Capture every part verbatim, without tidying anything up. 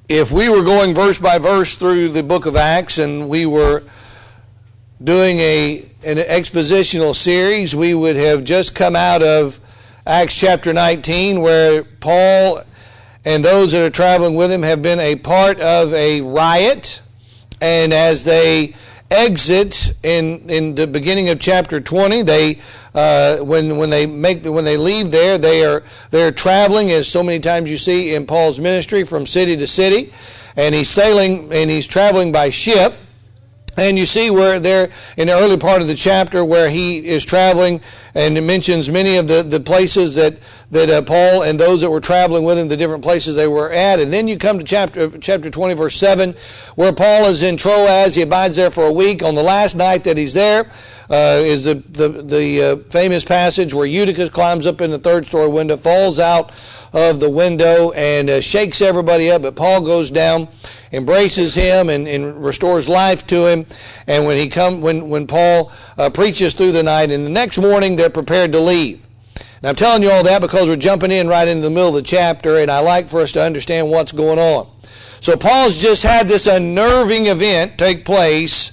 If we were going verse by verse through the book of Acts and we were doing a an expositional series, we would have just come out of Acts chapter nineteen, where Paul and those that are traveling with him have been a part of a riot, and as they exit in in the beginning of chapter twenty, they uh, when when they make the, when they leave there, they are they're traveling, as so many times you see in Paul's ministry, from city to city, and he's sailing and he's traveling by ship. And you see where there in the early part of the chapter where he is traveling, and it mentions many of the, the places that that uh, Paul and those that were traveling with him, the different places they were at. And then you come to chapter chapter twenty, verse seven, where Paul is in Troas. He abides there for a week. On the last night that he's there uh, is the the, the uh, famous passage where Eutychus climbs up in the third story window, falls out of the window, and uh, shakes everybody up. But Paul goes down, embraces him, and, and restores life to him. And when he come, when when Paul uh, preaches through the night, and the next morning they're prepared to leave. Now I'm telling you all that because we're jumping in right into the middle of the chapter, and I like for us to understand what's going on. So Paul's just had this unnerving event take place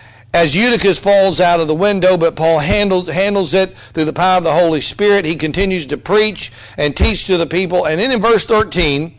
as Eutychus falls out of the window, but Paul handles handles it through the power of the Holy Spirit. He continues to preach and teach to the people. And then in verse thirteen,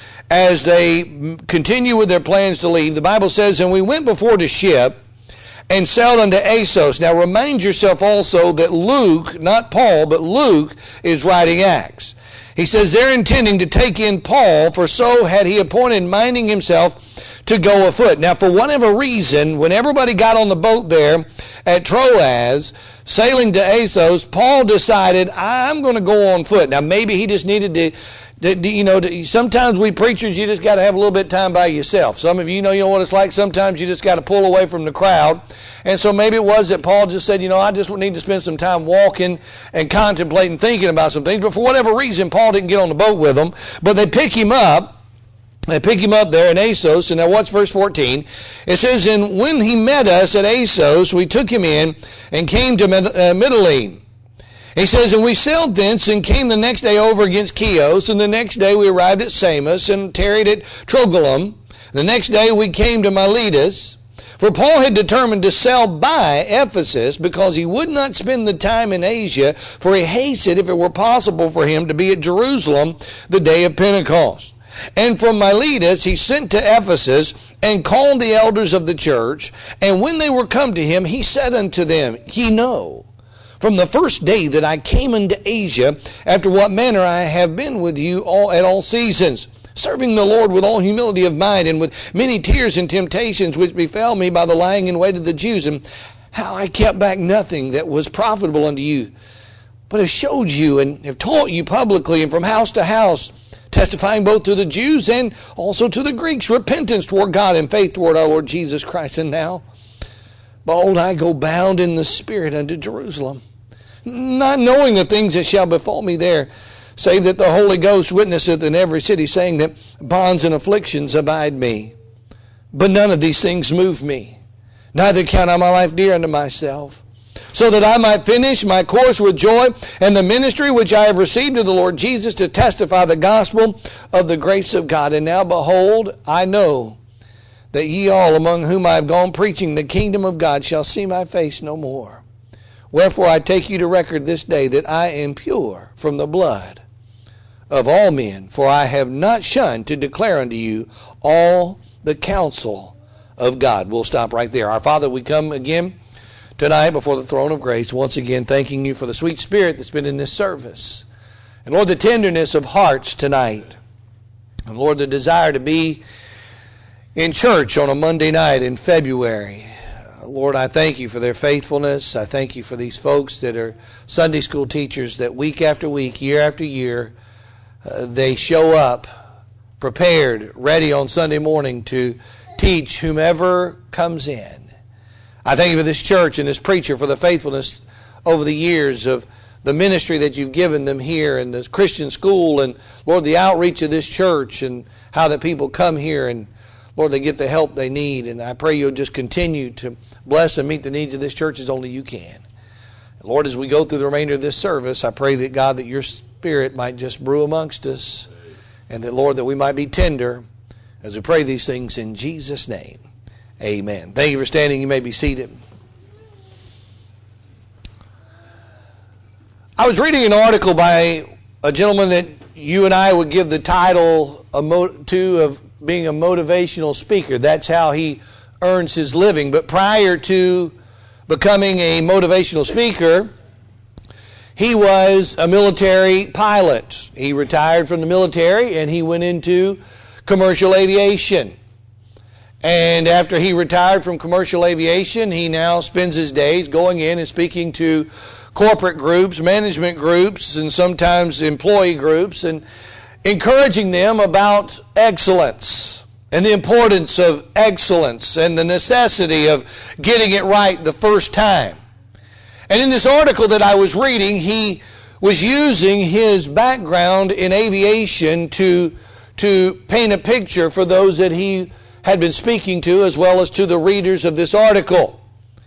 as they continue with their plans to leave, the Bible says, "And we went before the ship and sailed unto Assos." Now remind yourself also that Luke, not Paul, but Luke is writing Acts. He says they're intending to take in Paul, for so had he appointed, minding himself to go afoot. Now, for whatever reason, when everybody got on the boat there at Troas, sailing to Assos, Paul decided, I'm going to go on foot. Now, maybe he just needed to, to you know, to, sometimes we preachers, you just got to have a little bit of time by yourself. Some of you know, you know what it's like. Sometimes you just got to pull away from the crowd. And so maybe it was that Paul just said, you know, I just need to spend some time walking and contemplating, thinking about some things. But for whatever reason, Paul didn't get on the boat with them. But they pick him up. They pick him up there in Assos, and now what's verse fourteen? It says, "And when he met us at Assos, we took him in and came to Mytilene." He says, "And we sailed thence and came the next day over against Chios, and the next day we arrived at Samos and tarried at Trogylum. The next day we came to Miletus. For Paul had determined to sail by Ephesus because he would not spend the time in Asia, for he hasted, if it were possible for him, to be at Jerusalem the day of Pentecost. And from Miletus he sent to Ephesus, and called the elders of the church. And when they were come to him, he said unto them, Ye know, from the first day that I came into Asia, after what manner I have been with you all at all seasons, serving the Lord with all humility of mind, and with many tears and temptations which befell me by the lying in wait of the Jews, and how I kept back nothing that was profitable unto you, but have showed you and have taught you publicly, and from house to house, testifying both to the Jews and also to the Greeks, repentance toward God and faith toward our Lord Jesus Christ. And now, behold, I go bound in the Spirit unto Jerusalem, not knowing the things that shall befall me there, save that the Holy Ghost witnesseth in every city, saying that bonds and afflictions abide me. But none of these things move me, neither count I my life dear unto myself, so that I might finish my course with joy, and the ministry which I have received of the Lord Jesus, to testify the gospel of the grace of God. And now, behold, I know that ye all, among whom I have gone preaching the kingdom of God, shall see my face no more. Wherefore I take you to record this day that I am pure from the blood of all men, for I have not shunned to declare unto you all the counsel of God." We'll stop right there. Our Father, we come again tonight before the throne of grace, once again thanking you for the sweet spirit that's been in this service. And Lord, the tenderness of hearts tonight. And Lord, the desire to be in church on a Monday night in February. Lord, I thank you for their faithfulness. I thank you for these folks that are Sunday school teachers that week after week, year after year, uh, they show up prepared, ready on Sunday morning to teach whomever comes in. I thank you for this church and this preacher for the faithfulness over the years of the ministry that you've given them here and the Christian school, and Lord, the outreach of this church and how the people come here and Lord, they get the help they need. And I pray you'll just continue to bless and meet the needs of this church as only you can. Lord, as we go through the remainder of this service, I pray that God, that your Spirit might just brew amongst us, and that Lord, that we might be tender as we pray these things in Jesus' name. Amen. Thank you for standing. You may be seated. I was reading an article by a gentleman that you and I would give the title to of being a motivational speaker. That's how he earns his living. But prior to becoming a motivational speaker, he was a military pilot. He retired from the military and he went into commercial aviation. And after he retired from commercial aviation, he now spends his days going in and speaking to corporate groups, management groups, and sometimes employee groups, and encouraging them about excellence and the importance of excellence and the necessity of getting it right the first time. And in this article that I was reading, he was using his background in aviation to, to paint a picture for those that he had been speaking to, as well as to the readers of this article.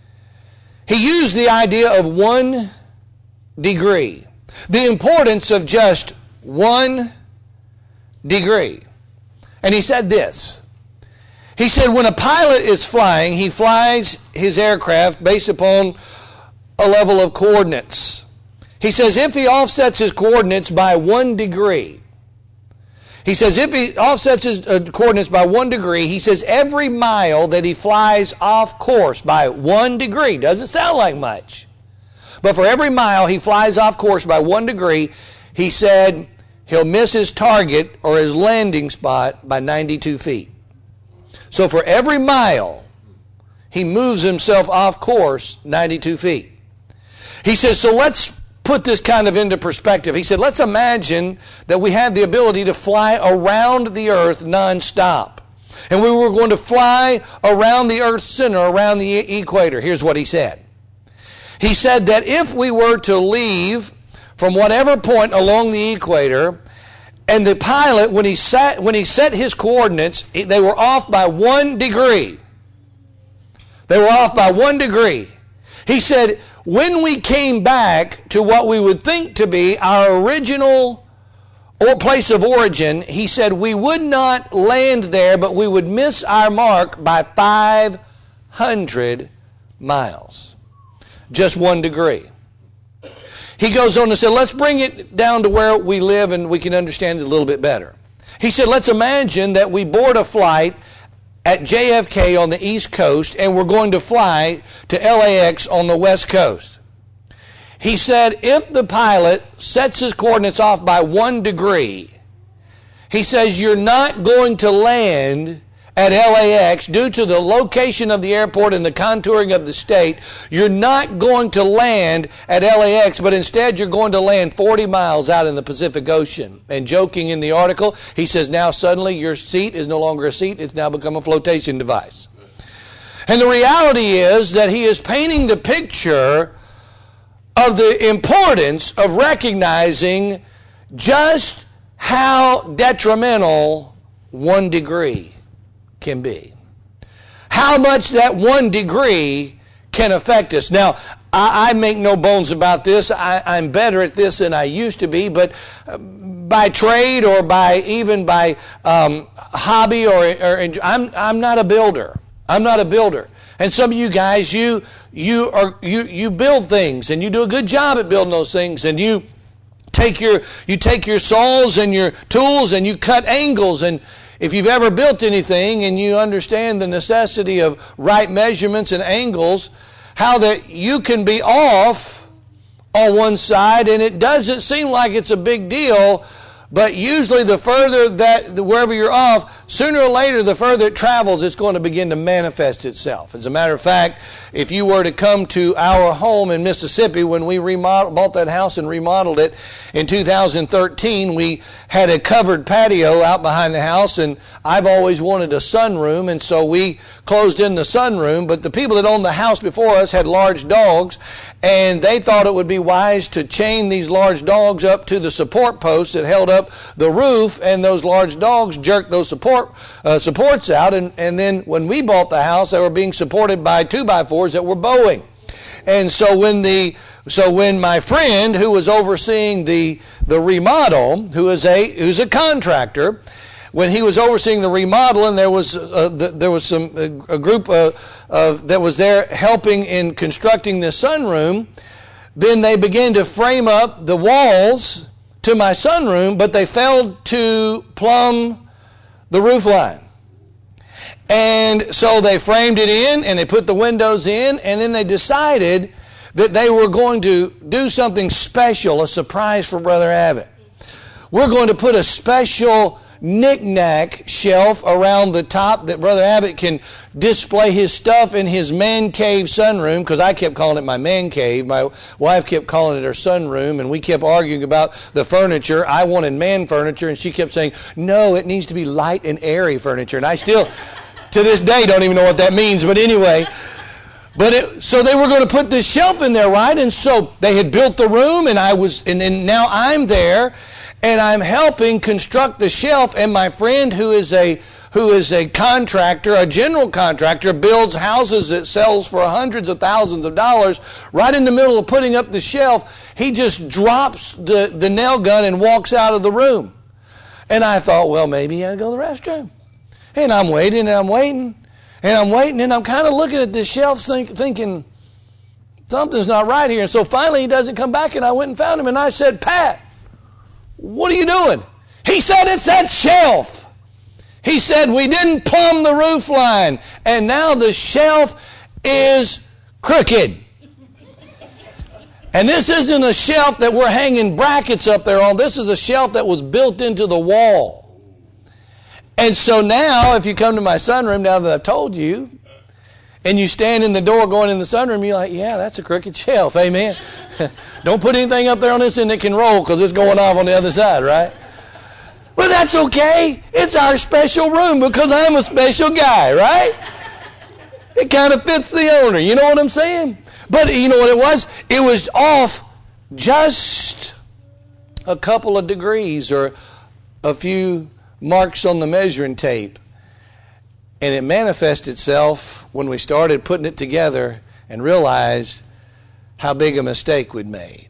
He used the idea of one degree, the importance of just one degree. And he said this. He said, when a pilot is flying, he flies his aircraft based upon a level of coordinates. He says if he offsets his coordinates by one degree, he says if he offsets his uh, coordinates by one degree, he says every mile that he flies off course by one degree, doesn't sound like much, but for every mile he flies off course by one degree, he said he'll miss his target or his landing spot by ninety-two feet. So for every mile, he moves himself off course ninety-two feet. He says, so let's put this kind of into perspective. He said, let's imagine that we had the ability to fly around the earth nonstop. And we were going to fly around the earth's center, around the equator. Here's what he said. He said that if we were to leave from whatever point along the equator, and the pilot, when he sat, when he set his coordinates, they were off by one degree. They were off by one degree. He said, when we came back to what we would think to be our original or place of origin, he said we would not land there, but we would miss our mark by five hundred miles. Just one degree. He goes on to say, let's bring it down to where we live and we can understand it a little bit better. He said, let's imagine that we board a flight at J F K on the East Coast and we're going to fly to L A X on the West Coast. He said, if the pilot sets his coordinates off by one degree, he says you're not going to land at L A X due to the location of the airport and the contouring of the state. You're not going to land at L A X, but instead you're going to land forty miles out in the Pacific Ocean. And joking in the article, he says now suddenly your seat is no longer a seat, it's now become a flotation device. And the reality is that he is painting the picture of the importance of recognizing just how detrimental one degree can be. How much that one degree can affect us. Now, I, I make no bones about this. I, I'm better at this than I used to be, but by trade or by even by um, hobby or, or I'm I'm not a builder. I'm not a builder. And some of you guys, you you are you you build things and you do a good job at building those things, and you take your you take your saws and your tools and you cut angles. And if you've ever built anything and you understand the necessity of right measurements and angles, how that you can be off on one side and it doesn't seem like it's a big deal, but usually the further that, wherever you're off, sooner or later the further it travels, it's going to begin to manifest itself. As a matter of fact, if you were to come to our home in Mississippi, when we remodeled, bought that house and remodeled it in two thousand thirteen, we had a covered patio out behind the house, and I've always wanted a sunroom, and so we closed in the sunroom. But the people that owned the house before us had large dogs, and they thought it would be wise to chain these large dogs up to the support posts that held up the roof, and those large dogs jerked those support uh, supports out, and, and then when we bought the house, they were being supported by two by fours that were bowing. And so when the so when my friend who was overseeing the the remodel, who is a who's a contractor, when he was overseeing the remodeling, there was uh, the, there was some a, a group uh, of that was there helping in constructing the sunroom. Then they began to frame up the walls to my sunroom, but they failed to plumb the roof line. And so they framed it in, and they put the windows in, and then they decided that they were going to do something special, a surprise for Brother Abbott. We're going to put a special knick-knack shelf around the top that Brother Abbott can display his stuff in his man cave sunroom, because I kept calling it my man cave. My wife kept calling it her sunroom, and we kept arguing about the furniture. I wanted man furniture, and she kept saying, no, it needs to be light and airy furniture. And I still, to this day, don't even know what that means. But anyway, but it, so they were going to put this shelf in there, right? And so they had built the room, and I was, and, and now I'm there, and I'm helping construct the shelf, and my friend who is a who is a contractor, a general contractor, builds houses that sells for hundreds of thousands of dollars. Right in the middle of putting up the shelf, he just drops the, the nail gun and walks out of the room. And I thought, well, maybe he had to go to the restroom. And I'm waiting, and I'm waiting, and I'm waiting, and I'm kind of looking at this shelf think, thinking, something's not right here. And so finally he doesn't come back, and I went and found him, and I said, Pat, what are you doing? He said, it's that shelf. He said, we didn't plumb the roof line, and now the shelf is crooked. And this isn't a shelf that we're hanging brackets up there on. This is a shelf that was built into the wall. And so now, if you come to my sunroom, now that I've told you, and you stand in the door going in the sunroom, you're like, yeah, that's a crooked shelf, amen. Don't put anything up there on this end that can roll, because it's going off on the other side, right? But that's okay. It's our special room because I'm a special guy, right? It kind of fits the owner. You know what I'm saying? But you know what it was? It was off just a couple of degrees or a few marks on the measuring tape. And it manifested itself when we started putting it together and realized how big a mistake we'd made.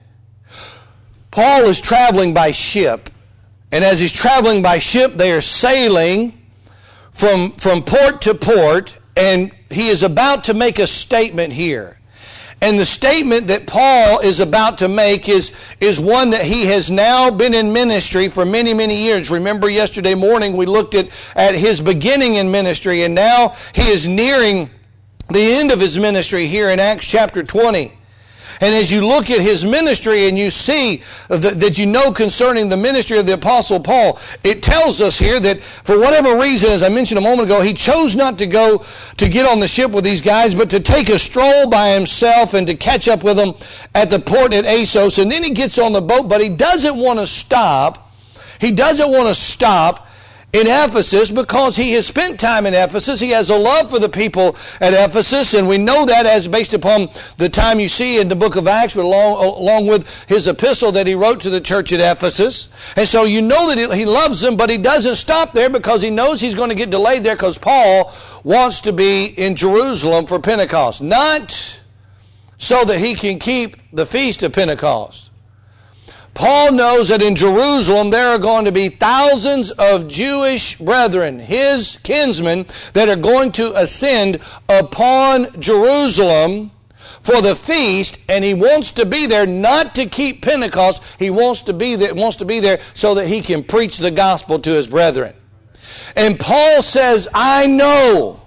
Paul is traveling by ship. And as he's traveling by ship, they are sailing from, from port to port, and he is about to make a statement here. And the statement that Paul is about to make is, is one that he has now been in ministry for many, many years. Remember yesterday morning we looked at, at his beginning in ministry, and now he is nearing the end of his ministry here in Acts chapter twenty. And as you look at his ministry and you see that, that you know concerning the ministry of the Apostle Paul, it tells us here that for whatever reason, as I mentioned a moment ago, he chose not to go to get on the ship with these guys, but to take a stroll by himself and to catch up with them at the port at Assos. And then he gets on the boat, but he doesn't want to stop. He doesn't want to stop in Ephesus because he has spent time in Ephesus. He has a love for the people at Ephesus, and we know that as based upon the time you see in the book of Acts, but along, along with his epistle that he wrote to the church at Ephesus. And so you know that he loves them, but he doesn't stop there because he knows he's going to get delayed there because Paul wants to be in Jerusalem for Pentecost. Not so that he can keep the feast of Pentecost. Paul knows that in Jerusalem there are going to be thousands of Jewish brethren, his kinsmen, that are going to ascend upon Jerusalem for the feast, and he wants to be there not to keep Pentecost. He wants to be there, wants to be there so that he can preach the gospel to his brethren. And Paul says, I know.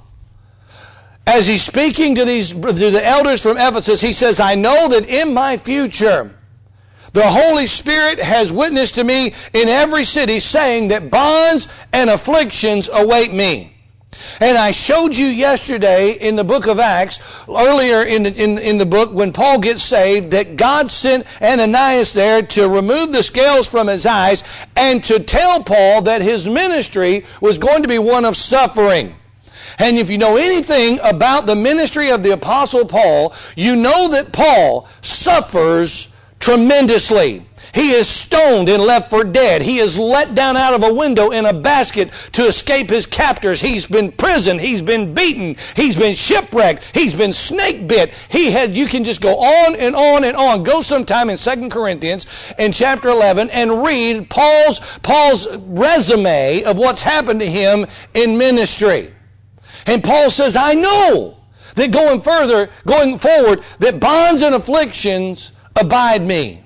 As he's speaking to these to the elders from Ephesus, he says, I know that in my future the Holy Spirit has witnessed to me in every city, saying that bonds and afflictions await me. And I showed you yesterday in the book of Acts, earlier in the, in, in the book, when Paul gets saved, that God sent Ananias there to remove the scales from his eyes and to tell Paul that his ministry was going to be one of suffering. And if you know anything about the ministry of the Apostle Paul, you know that Paul suffers tremendously. He is stoned and left for dead. He is let down out of a window in a basket to escape his captors. He's been imprisoned. He's been beaten. He's been shipwrecked. He's been snake bit. He had, you can just go on and on and on. Go sometime in Second Corinthians in chapter eleven and read Paul's, Paul's resume of what's happened to him in ministry. And Paul says, I know that going further, going forward, that bonds and afflictions abide me.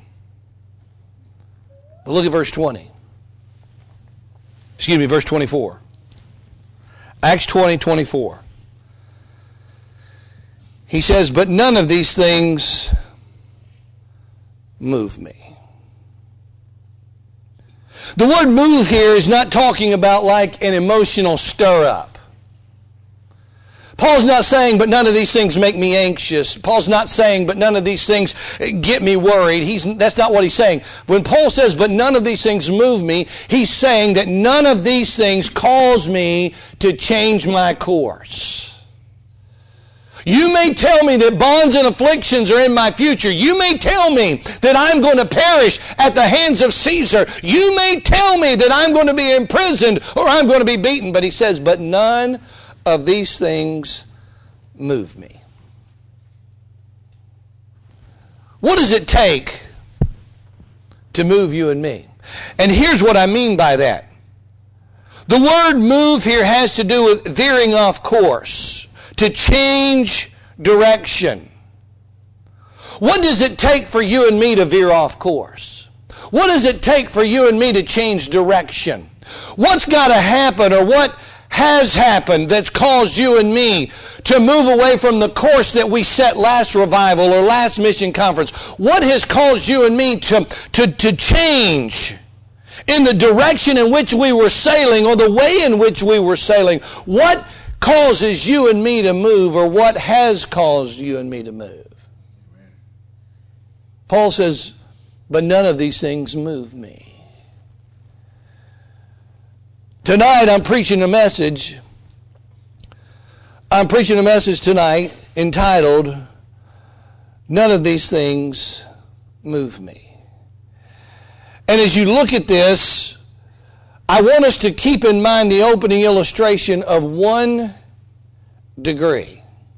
But look at verse twenty. Excuse me, verse twenty-four. Acts twenty, twenty-four. He says, but none of these things move me. The word move here is not talking about like an emotional stir-up. Paul's not saying, but none of these things make me anxious. Paul's not saying, but none of these things get me worried. He's, that's not what he's saying. When Paul says, but none of these things move me, he's saying that none of these things cause me to change my course. You may tell me that bonds and afflictions are in my future. You may tell me that I'm going to perish at the hands of Caesar. You may tell me that I'm going to be imprisoned or I'm going to be beaten. But he says, but none of these things move me. What does it take to move you and me? And here's what I mean by that. The word move here has to do with veering off course, to change direction. What does it take for you and me to veer off course? What does it take for you and me to change direction? What's got to happen, or what has happened that's caused you and me to move away from the course that we set last revival or last mission conference? What has caused you and me to, to, to change in the direction in which we were sailing, or the way in which we were sailing? What causes you and me to move, or what has caused you and me to move? Paul says, but none of these things move me. Tonight I'm preaching a message. I'm preaching a message tonight entitled, None of These Things Move Me. And as you look at this, I want us to keep in mind the opening illustration of one degree.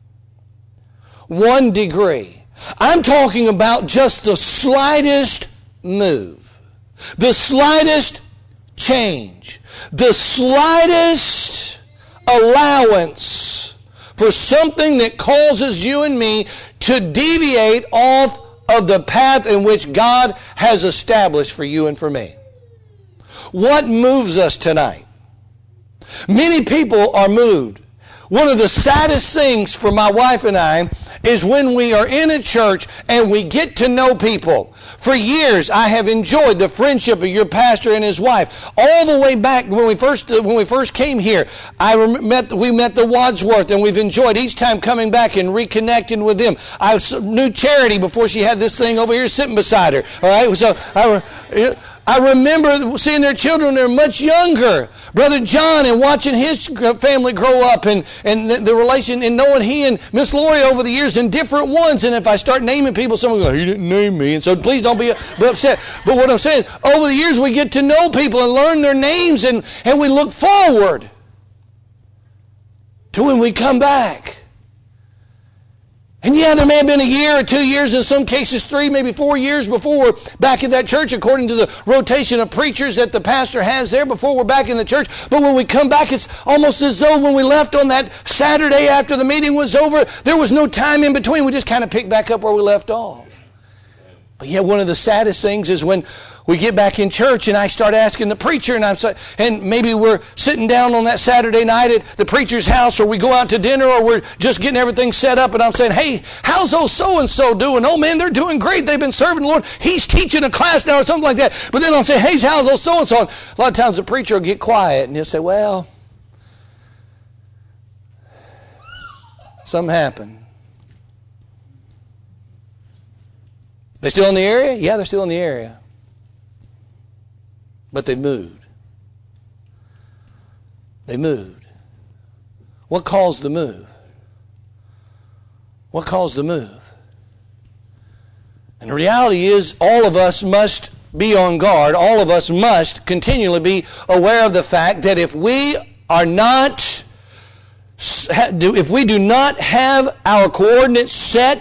One degree. I'm talking about just the slightest move, the slightest change, the slightest allowance for something that causes you and me to deviate off of the path in which God has established for you and for me. What moves us tonight? Many people are moved. One of the saddest things for my wife and I is when we are in a church and we get to know people. For years, I have enjoyed the friendship of your pastor and his wife. All the way back when we first when we first came here, I met we met the Wadsworth, and we've enjoyed each time coming back and reconnecting with them. I knew Charity before she had this thing over here sitting beside her. All right, so I. I remember seeing their children, they're much younger. Brother John, and watching his family grow up, and, and the, the relation, and knowing he and Miss Lori over the years in different ones. And if I start naming people, someone will go, he didn't name me. And so please don't be upset. But what I'm saying, over the years we get to know people and learn their names, and, and we look forward to when we come back. And yeah, there may have been a year or two years, in some cases three, maybe four years before we're back in that church, according to the rotation of preachers that the pastor has there before we're back in the church. But when we come back, it's almost as though when we left on that Saturday after the meeting was over, there was no time in between. We just kind of picked back up where we left off. But yet one of the saddest things is when we get back in church and I start asking the preacher, and I'm and maybe we're sitting down on that Saturday night at the preacher's house, or we go out to dinner, or we're just getting everything set up, and I'm saying, hey, how's old so-and-so doing? Oh man, they're doing great. They've been serving the Lord. He's teaching a class now or something like that. But then I'll say, hey, how's old so-and-so? And a lot of times the preacher will get quiet and he'll say, well, something happened. They still in the area? Yeah, they're still in the area. But they moved. They moved. What caused the move? What caused the move? And the reality is, all of us must be on guard. All of us must continually be aware of the fact that if we are not, if we do not have our coordinates set,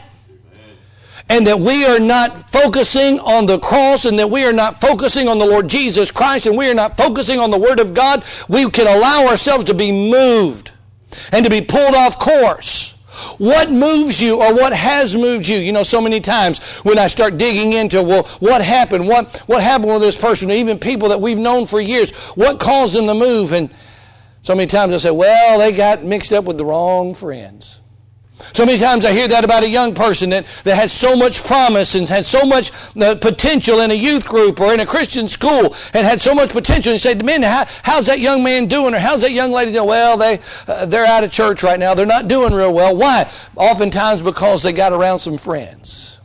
and that we are not focusing on the cross, and that we are not focusing on the Lord Jesus Christ, and we are not focusing on the Word of God, we can allow ourselves to be moved and to be pulled off course. What moves you, or what has moved you? You know, so many times when I start digging into, well, what happened? What, what happened with this person? Even people that we've known for years. What caused them to move? And so many times I say, well, they got mixed up with the wrong friends. So many times I hear that about a young person that, that had so much promise and had so much uh, potential in a youth group or in a Christian school and had so much potential. And you say, man, how, how's that young man doing? Or how's that young lady doing? Well, they, uh, they're out of church right now. They're not doing real well. Why? Oftentimes because they got around some friends.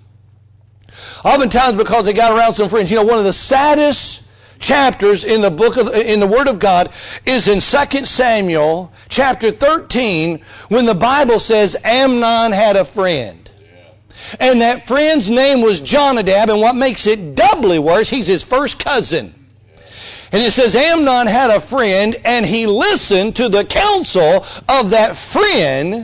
Oftentimes because they got around some friends. You know, one of the saddest chapters in the book of in the Word of God is in Second Samuel chapter thirteen, when the Bible says Amnon had a friend. And that friend's name was Jonadab, and what makes it doubly worse, he's his first cousin. And it says Amnon had a friend, and he listened to the counsel of that friend,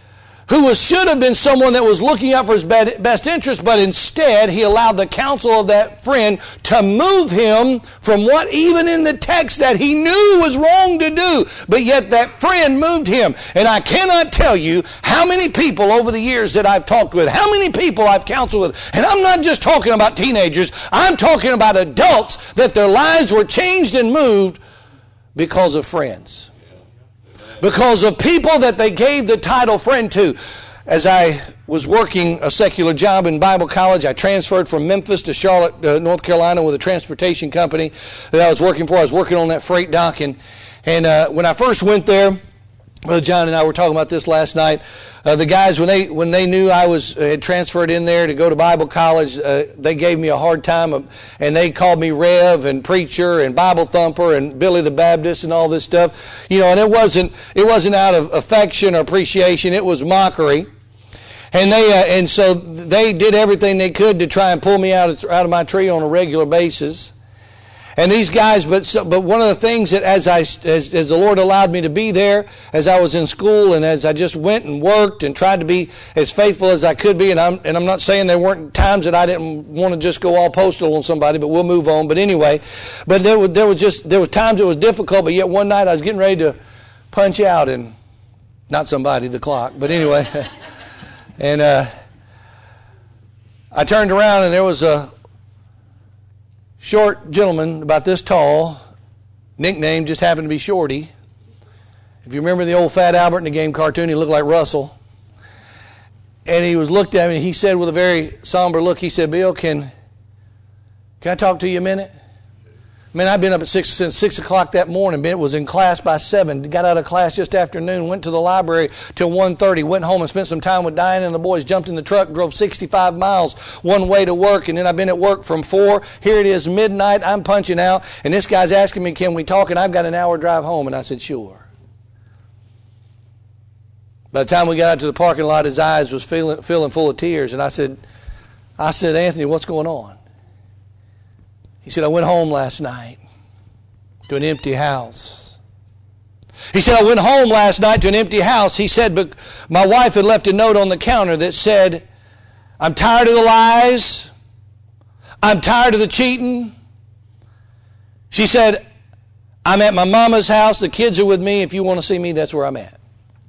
who was, should have been someone that was looking out for his best interest, but instead he allowed the counsel of that friend to move him from what even in the text that he knew was wrong to do. But yet that friend moved him. And I cannot tell you how many people over the years that I've talked with, how many people I've counseled with. And I'm not just talking about teenagers. I'm talking about adults that their lives were changed and moved because of friends. Because of people that they gave the title friend to. As I was working a secular job in Bible college, I transferred from Memphis to Charlotte, uh, North Carolina with a transportation company that I was working for. I was working on that freight dock. And, and uh, when I first went there, Brother John and I were talking about this last night. Uh, the guys, when they when they knew I was uh, had transferred in there to go to Bible college, uh, they gave me a hard time, uh, and they called me Rev and Preacher and Bible Thumper and Billy the Baptist and all this stuff. You know, and it wasn't it wasn't out of affection or appreciation. It was mockery. And they uh, and so they did everything they could to try and pull me out of, out of my tree on a regular basis. And these guys, but so, but one of the things that as I as, as the Lord allowed me to be there, as I was in school, and as I just went and worked and tried to be as faithful as I could be, and I'm and I'm not saying there weren't times that I didn't want to just go all postal on somebody, but we'll move on. But anyway, but there was there was just there was times it was difficult. But yet one night I was getting ready to punch out, and not somebody, the clock. But anyway, and uh, I turned around and there was a short gentleman about this tall, nickname just happened to be Shorty. If you remember the old Fat Albert in the game cartoon, he looked like Russell. And he was looked at me and he said with a very somber look, he said, Bill, can, can I talk to you a minute? Man, I've been up at six since six o'clock that morning. Ben was in class by seven. Got out of class just afternoon. Went to the library till one thirty. Went home and spent some time with Diane and the boys. Jumped in the truck. Drove sixty-five miles one way to work. And then I've been at work from four. Here it is midnight. I'm punching out. And this guy's asking me, can we talk? And I've got an hour drive home. And I said, sure. By the time we got out to the parking lot, his eyes was feeling, feeling full of tears. And I said, I said, Anthony, what's going on? He said, I went home last night to an empty house. He said, I went home last night to an empty house. He said, but my wife had left a note on the counter that said, I'm tired of the lies. I'm tired of the cheating. She said, I'm at my mama's house. The kids are with me. If you want to see me, that's where I'm at.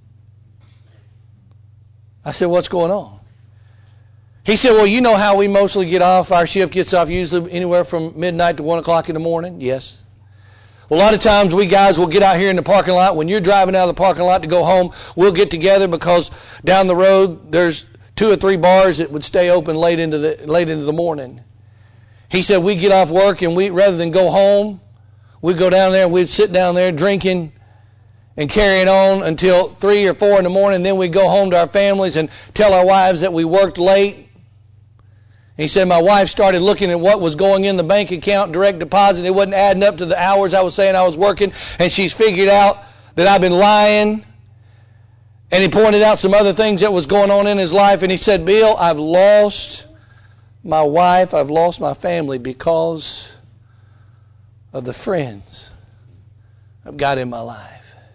I said, what's going on? He said, well, you know how we mostly get off. Our shift gets off usually anywhere from midnight to one o'clock in the morning. Yes. Well, a lot of times we guys will get out here in the parking lot. When you're driving out of the parking lot to go home, we'll get together because down the road there's two or three bars that would stay open late into the late into the morning. He said we get off work and we rather than go home, we'd go down there and we'd sit down there drinking and carrying on until three or four in the morning. Then we'd go home to our families and tell our wives that we worked late. He said, my wife started looking at what was going in the bank account, direct deposit. It wasn't adding up to the hours I was saying I was working. And she's figured out that I've been lying. And he pointed out some other things that was going on in his life. And he said, Bill, I've lost my wife, I've lost my family because of the friends I've got in my life.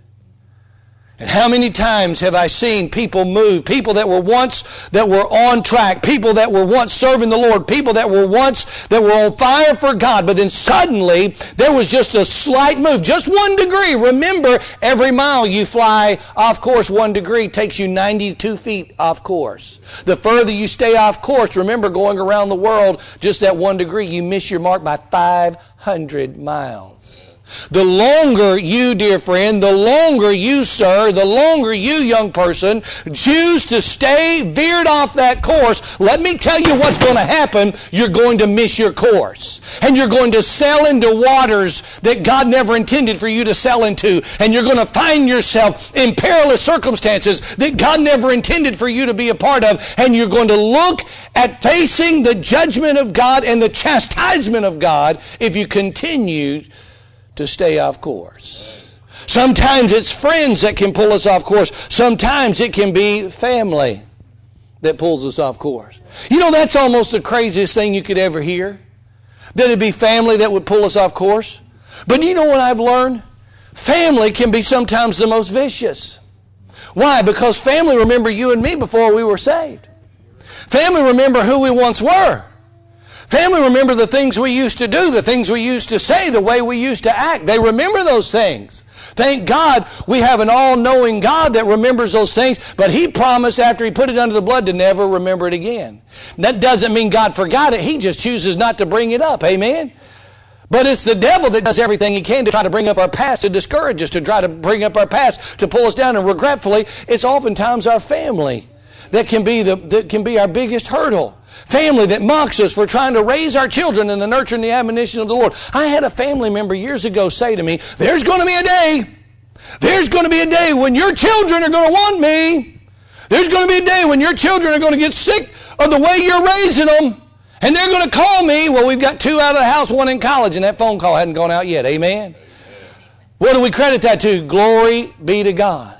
And how many times have I seen people move, people that were once, that were on track, people that were once serving the Lord, people that were once, that were on fire for God, but then suddenly there was just a slight move, just one degree. Remember, every mile you fly off course, one degree takes you ninety-two feet off course. The further you stay off course, remember going around the world, just that one degree, you miss your mark by five hundred miles. The longer you, dear friend, the longer you, sir, the longer you, young person, choose to stay veered off that course, let me tell you what's going to happen. You're going to miss your course. And you're going to sail into waters that God never intended for you to sail into. And you're going to find yourself in perilous circumstances that God never intended for you to be a part of. And you're going to look at facing the judgment of God and the chastisement of God if you continue to stay off course. Sometimes it's friends that can pull us off course. Sometimes it can be family that pulls us off course. You know, that's almost the craziest thing you could ever hear. That it'd be family that would pull us off course. But you know what I've learned? Family can be sometimes the most vicious. Why? Because family remember you and me before we were saved. Family remember who we once were. Family remember the things we used to do, the things we used to say, the way we used to act. They remember those things. Thank God we have an all-knowing God that remembers those things, but He promised after He put it under the blood to never remember it again. That doesn't mean God forgot it. He just chooses not to bring it up. Amen? But it's the devil that does everything he can to try to bring up our past, to discourage us, to try to bring up our past, to pull us down. And regretfully, it's oftentimes our family that can be the that can be our biggest hurdle. Family that mocks us for trying to raise our children in the nurture and the admonition of the Lord. I had a family member years ago say to me, there's going to be a day, there's going to be a day when your children are going to want me. There's going to be a day when your children are going to get sick of the way you're raising them. And they're going to call me. Well, we've got two out of the house, one in college, and that phone call hadn't gone out yet. Amen? Amen. What do we credit that to? Glory be to God.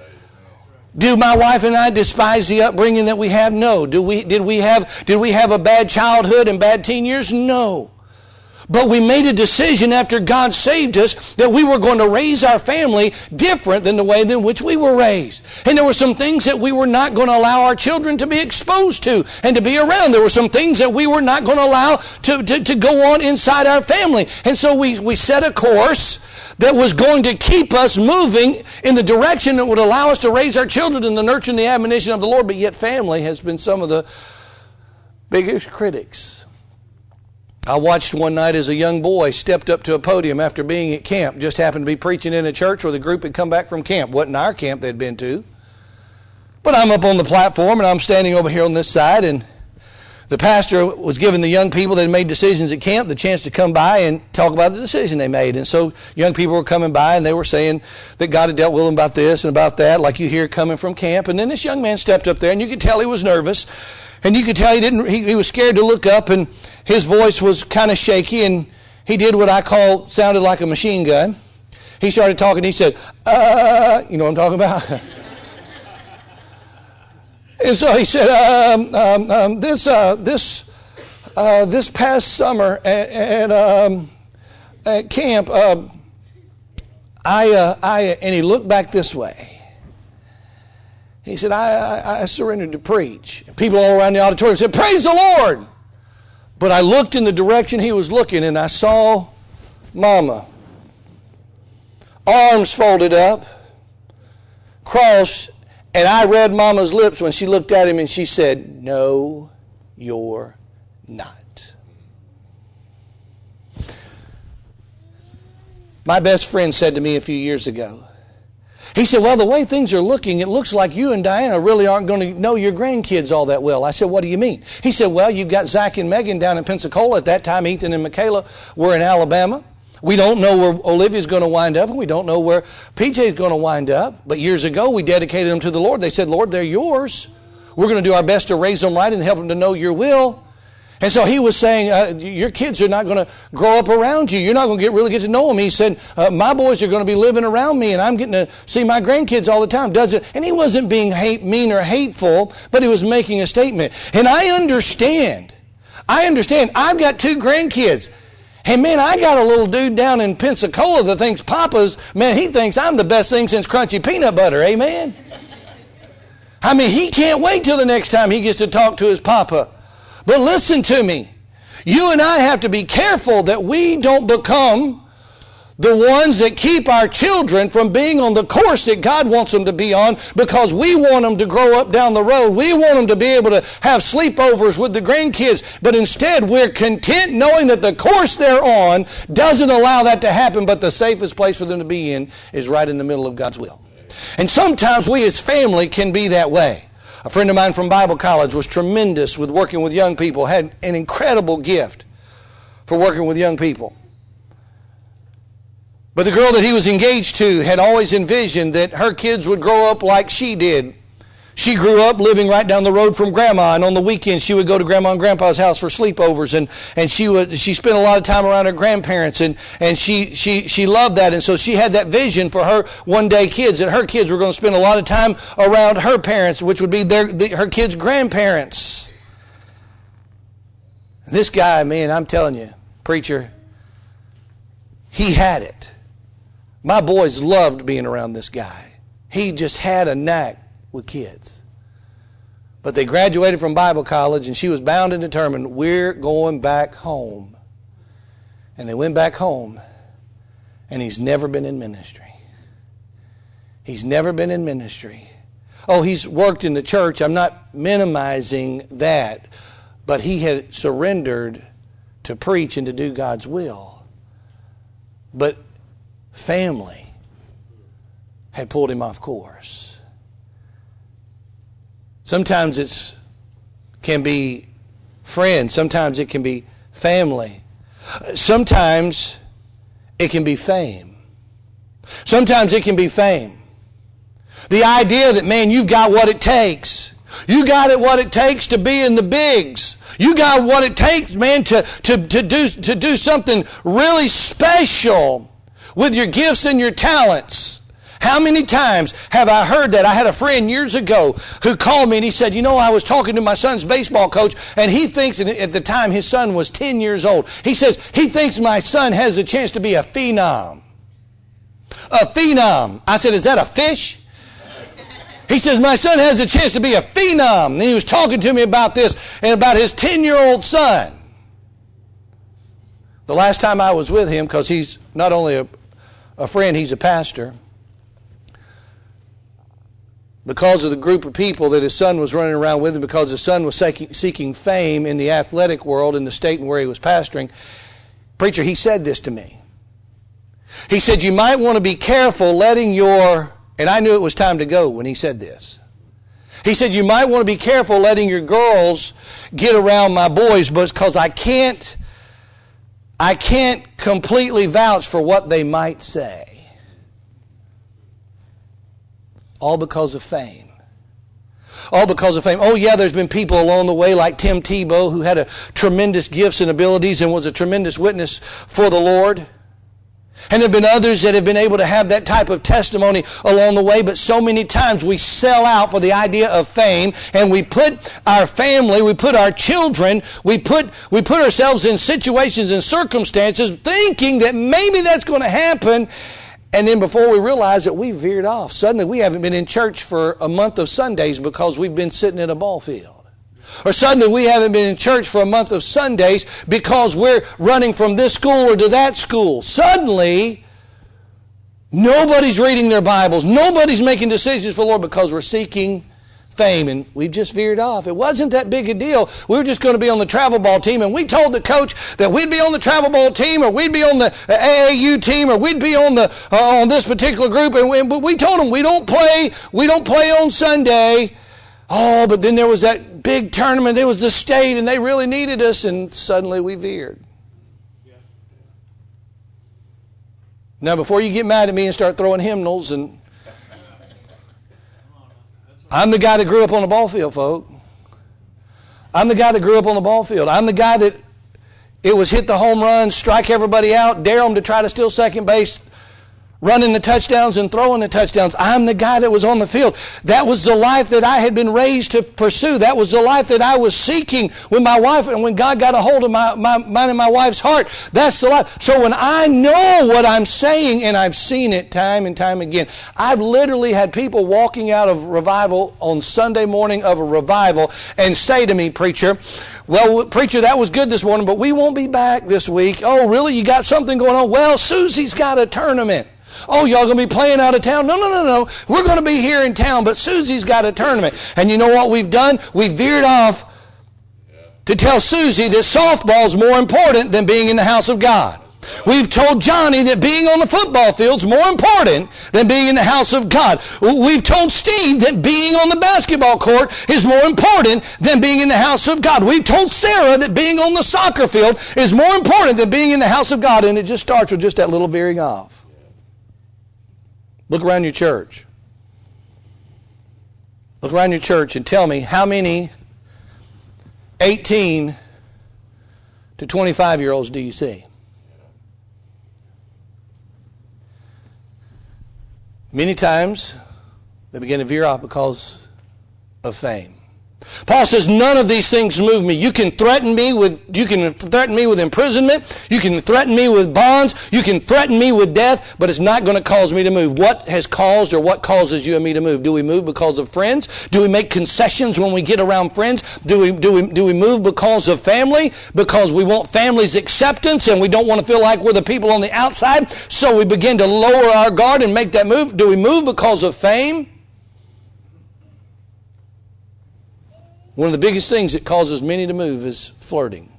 Do my wife and I despise the upbringing that we have? No. Do we, did we have, did we have a bad childhood and bad teen years? No. But we made a decision after God saved us that we were going to raise our family different than the way in which we were raised. And there were some things that we were not going to allow our children to be exposed to and to be around. There were some things that we were not going to allow to, to, to go on inside our family. And so we, we set a course that was going to keep us moving in the direction that would allow us to raise our children in the nurture and the admonition of the Lord. But yet family has been some of the biggest critics. I watched one night as a young boy stepped up to a podium after being at camp. Just happened to be preaching in a church where the group had come back from camp. Wasn't our camp they'd been to. But I'm up on the platform and I'm standing over here on this side, and the pastor was giving the young people that had made decisions at camp the chance to come by and talk about the decision they made. And so young people were coming by and they were saying that God had dealt with them about this and about that, like you hear coming from camp. And then this young man stepped up there and you could tell he was nervous. And you could tell he didn't. He, he was scared to look up, and his voice was kind of shaky, and he did what I call sounded like a machine gun. He started talking. He said, "Uh, you know what I'm talking about." And so he said, um, um, um, "This, uh, this, uh, this past summer at, at, um, at camp, uh, I, uh, I," and he looked back this way. He said, I, I, I surrendered to preach. And people all around the auditorium said, "Praise the Lord." But I looked in the direction he was looking, and I saw Mama. Arms folded up, crossed, and I read Mama's lips when she looked at him and she said, "No, you're not." My best friend said to me a few years ago, he said, "Well, the way things are looking, it looks like you and Diana really aren't going to know your grandkids all that well." I said, "What do you mean?" He said, "Well, you've got Zach and Megan down in Pensacola. At that time, Ethan and Michaela were in Alabama. We don't know where Olivia's going to wind up, and we don't know where P J's going to wind up. But years ago, we dedicated them to the Lord. They said, 'Lord, they're yours. We're going to do our best to raise them right and help them to know your will.'" And so he was saying, uh, your kids are not going to grow up around you. You're not going to get really get to know them. He said, uh, "My boys are going to be living around me, and I'm getting to see my grandkids all the time." Does it? And he wasn't being hate, mean or hateful, but he was making a statement. And I understand. I understand. I've got two grandkids. Hey, man, I got a little dude down in Pensacola that thinks Papa's, man, he thinks I'm the best thing since crunchy peanut butter. Amen? I mean, he can't wait till the next time he gets to talk to his Papa. But listen to me. You and I have to be careful that we don't become the ones that keep our children from being on the course that God wants them to be on, because we want them to grow up down the road. We want them to be able to have sleepovers with the grandkids. But instead, we're content knowing that the course they're on doesn't allow that to happen, but the safest place for them to be in is right in the middle of God's will. And sometimes we as family can be that way. A friend of mine from Bible college was tremendous with working with young people, had an incredible gift for working with young people. But the girl that he was engaged to had always envisioned that her kids would grow up like she did. She grew up living right down the road from Grandma, and on the weekends she would go to Grandma and Grandpa's house for sleepovers, and, and she would she spent a lot of time around her grandparents, and, and she, she, she loved that. And so she had that vision for her one-day kids, that her kids were going to spend a lot of time around her parents, which would be their the, her kids' grandparents. This guy, man, I'm telling you, preacher, he had it. My boys loved being around this guy. He just had a knack with kids. But they graduated from Bible college, and she was bound and determined, we're going back home. And they went back home, and he's never been in ministry. He's never been in ministry. Oh, he's worked in the church. I'm not minimizing that. But he had surrendered to preach and to do God's will. But family had pulled him off course. Sometimes it can be friends. Sometimes it can be family. Sometimes it can be fame. Sometimes it can be fame. The idea that, man, you've got what it takes. You got it what it takes to be in the bigs. You got what it takes, man, to, to, to, do, to do something really special with your gifts and your talents. How many times have I heard that? I had a friend years ago who called me and he said, you know, I was talking to my son's baseball coach, and he thinks, and at the time his son was ten years old, he says he thinks my son has a chance to be a phenom. A phenom. I said, is that a fish? He says, my son has a chance to be a phenom. And he was talking to me about this and about his ten-year-old son. The last time I was with him, because he's not only a, a friend, he's a pastor, because of the group of people that his son was running around with him, because his son was seeking, seeking fame in the athletic world in the state and where he was pastoring, preacher, he said this to me. He said, you might want to be careful letting your... And I knew it was time to go when he said this. He said, you might want to be careful letting your girls get around my boys, because I can't, I can't completely vouch for what they might say. All because of fame. All because of fame. Oh, yeah, there's been people along the way like Tim Tebow, who had a tremendous gifts and abilities and was a tremendous witness for the Lord. And there have been others that have been able to have that type of testimony along the way, but so many times we sell out for the idea of fame, and we put our family, we put our children, we put we put ourselves in situations and circumstances thinking that maybe that's going to happen, and then before we realize it, we veered off. Suddenly we haven't been in church for a month of Sundays because we've been sitting in a ball field. Or suddenly we haven't been in church for a month of Sundays because we're running from this school or to that school. Suddenly, nobody's reading their Bibles. Nobody's making decisions for the Lord because we're seeking fame. And we've just veered off. It wasn't that big a deal. We were just going to be on the travel ball team, and we told the coach that we'd be on the travel ball team, or we'd be on the A A U team, or we'd be on the uh, on this particular group. And we, we told them we don't play. We don't play on Sunday. Oh, but then there was that big tournament. There was the state, and they really needed us, and suddenly we veered. Yeah. Now, before you get mad at me and start throwing hymnals, and I'm the guy that grew up on the ball field, folk. I'm the guy that grew up on the ball field. I'm the guy that it was hit the home run, strike everybody out, dare them to try to steal second base, running the touchdowns and throwing the touchdowns. I'm the guy that was on the field. That was the life that I had been raised to pursue. That was the life that I was seeking when my wife, and when God got a hold of my, my mine and my wife's heart. That's the life. So when I know what I'm saying, and I've seen it time and time again, I've literally had people walking out of revival on Sunday morning of a revival and say to me, preacher, well, preacher, that was good this morning, but we won't be back this week. Oh, really? You got something going on? Well, Susie's got a tournament. Oh, y'all going to be playing out of town? No, no, no, no. We're going to be here in town, but Susie's got a tournament. And you know what we've done? We've veered off to tell Susie that softball's more important than being in the house of God. We've told Johnny that being on the football field's more important than being in the house of God. We've told Steve that being on the basketball court is more important than being in the house of God. We've told Sarah that being on the soccer field is more important than being in the house of God. And it just starts with just that little veering off. Look around your church. Look around your church and tell me how many eighteen to twenty-five-year-olds do you see? Many times they begin to veer off because of fame. Paul says, none of these things move me. You can threaten me with, you can threaten me with imprisonment. You can threaten me with bonds. You can threaten me with death, but it's not going to cause me to move. What has caused or what causes you and me to move? Do we move because of friends? Do we make concessions when we get around friends? Do we, do we, do we move because of family? Because we want family's acceptance and we don't want to feel like we're the people on the outside, so we begin to lower our guard and make that move? Do we move because of fame? One of the biggest things that causes many to move is flirting.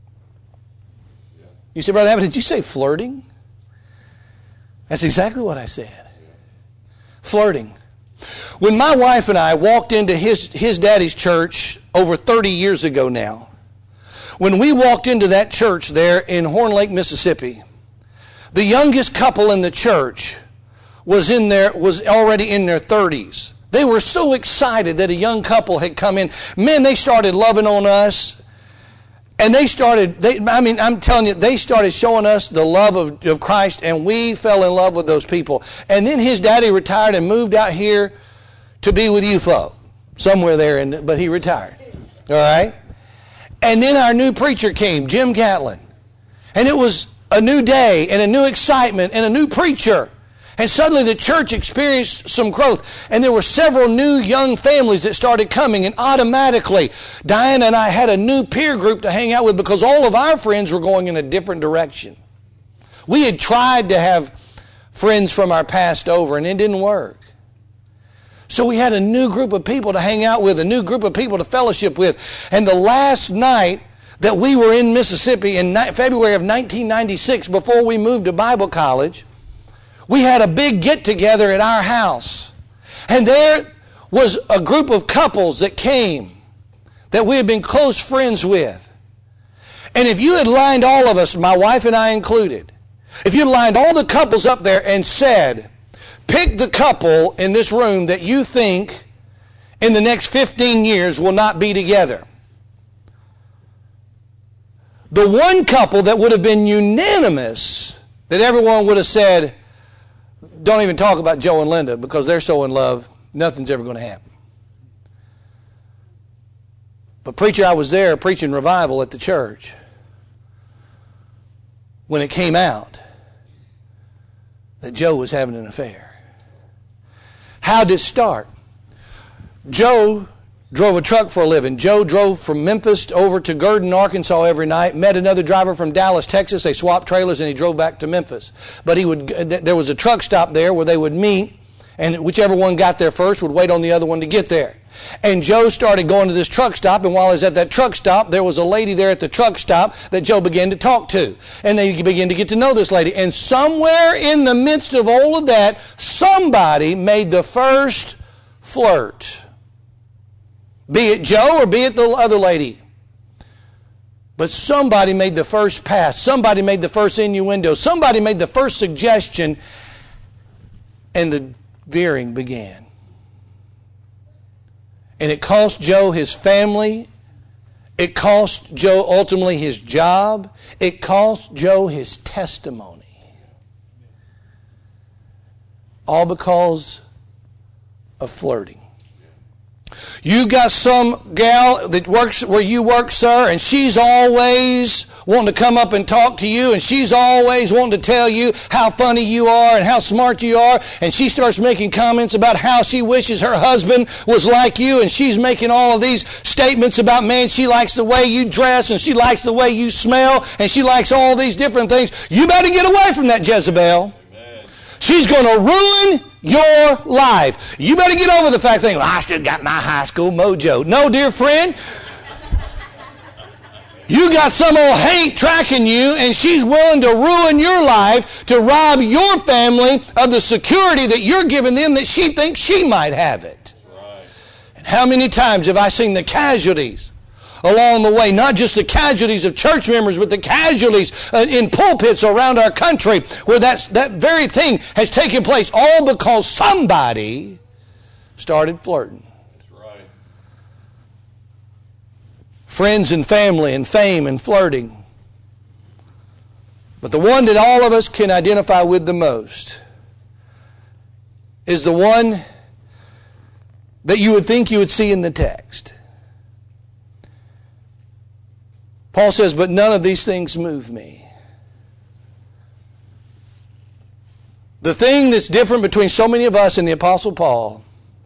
You say, Brother Abbott, did you say flirting? That's exactly what I said. Flirting. When my wife and I walked into his, his daddy's church over thirty years ago now, when we walked into that church there in Horn Lake, Mississippi, the youngest couple in the church was in there, was already in their thirties. They were so excited that a young couple had come in. Man, they started loving on us. And they started, they, I mean, I'm telling you, they started showing us the love of, of Christ, and we fell in love with those people. And then his daddy retired and moved out here to be with you folk. Somewhere there, in, but he retired. All right? And then our new preacher came, Jim Gatlin. And it was a new day and a new excitement and a new preacher. And suddenly the church experienced some growth. And there were several new young families that started coming. And automatically, Diana and I had a new peer group to hang out with because all of our friends were going in a different direction. We had tried to have friends from our past over, and it didn't work. So we had a new group of people to hang out with, a new group of people to fellowship with. And the last night that we were in Mississippi in February of nineteen ninety-six, before we moved to Bible college, we had a big get-together at our house. And there was a group of couples that came that we had been close friends with. And if you had lined all of us, my wife and I included, if you had lined all the couples up there and said, pick the couple in this room that you think in the next fifteen years will not be together. The one couple that would have been unanimous, that everyone would have said, don't even talk about Joe and Linda because they're so in love, nothing's ever going to happen. But preacher, I was there preaching revival at the church when it came out that Joe was having an affair. How did it start? Joe drove a truck for a living. Joe drove from Memphis over to Gurdon, Arkansas every night, met another driver from Dallas, Texas. They swapped trailers and he drove back to Memphis. But he would, there was a truck stop there where they would meet, and whichever one got there first would wait on the other one to get there. And Joe started going to this truck stop, and while he was at that truck stop, there was a lady there at the truck stop that Joe began to talk to. And they began to get to know this lady. And somewhere in the midst of all of that, somebody made the first flirt. Be it Joe or be it the other lady. But somebody made the first pass. Somebody made the first innuendo. Somebody made the first suggestion. And the veering began. And it cost Joe his family. It cost Joe ultimately his job. It cost Joe his testimony. All because of flirting. You got some gal that works where you work, sir, and she's always wanting to come up and talk to you, and she's always wanting to tell you how funny you are and how smart you are, and she starts making comments about how she wishes her husband was like you, and she's making all of these statements about, man, she likes the way you dress, and she likes the way you smell, and she likes all these different things. You better get away from that Jezebel. Amen. She's going to ruin your life. You better get over the fact that, well, I still got my high school mojo. No, dear friend. You got some old hate tracking you, and she's willing to ruin your life to rob your family of the security that you're giving them that she thinks she might have it. Right. And how many times have I seen the casualties along the way, not just the casualties of church members, but the casualties uh, in pulpits around our country where that's, that very thing has taken place, all because somebody started flirting. That's right. Friends and family and fame and flirting. But the one that all of us can identify with the most is the one that you would think you would see in the text. Paul says, but none of these things move me. The thing that's different between so many of us and the Apostle Paul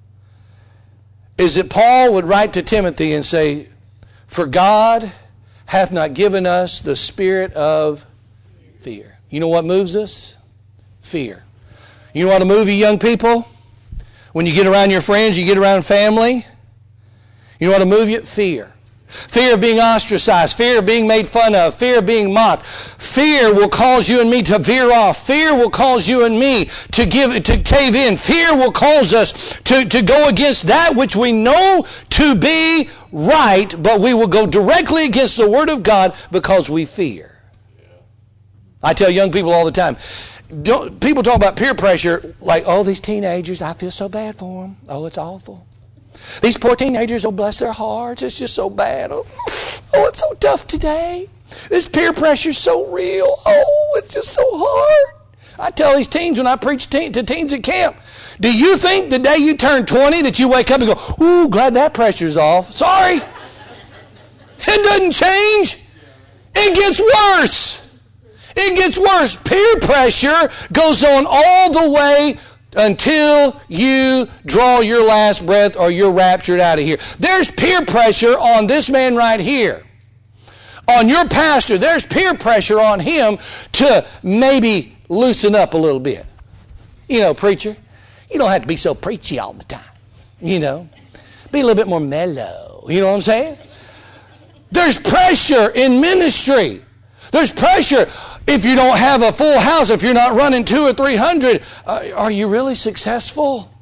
is that Paul would write to Timothy and say, for God hath not given us the spirit of fear. You know what moves us? Fear. You know what will move you young people? When you get around your friends, you get around family. You know what will move you? Fear. Fear of being ostracized, fear of being made fun of, fear of being mocked. Fear will cause you and me to veer off. Fear will cause you and me to give to cave in. Fear will cause us to, to go against that which we know to be right, but we will go directly against the Word of God because we fear. Yeah. I tell young people all the time, don't, people talk about peer pressure like, oh, these teenagers, I feel so bad for them. Oh, it's awful. These poor teenagers, oh, bless their hearts. It's just so bad. Oh, oh, it's so tough today. This peer pressure's so real. Oh, it's just so hard. I tell these teens when I preach teen, to teens at camp, do you think the day you turn twenty that you wake up and go, ooh, glad that pressure's off? Sorry. It doesn't change. It gets worse. It gets worse. Peer pressure goes on all the way until you draw your last breath or you're raptured out of here. There's peer pressure on this man right here. On your pastor, there's peer pressure on him to maybe loosen up a little bit. You know, preacher, you don't have to be so preachy all the time. You know, be a little bit more mellow. You know what I'm saying? There's pressure in ministry. There's pressure. If you don't have a full house, if you're not running two or three hundred, uh, are you really successful?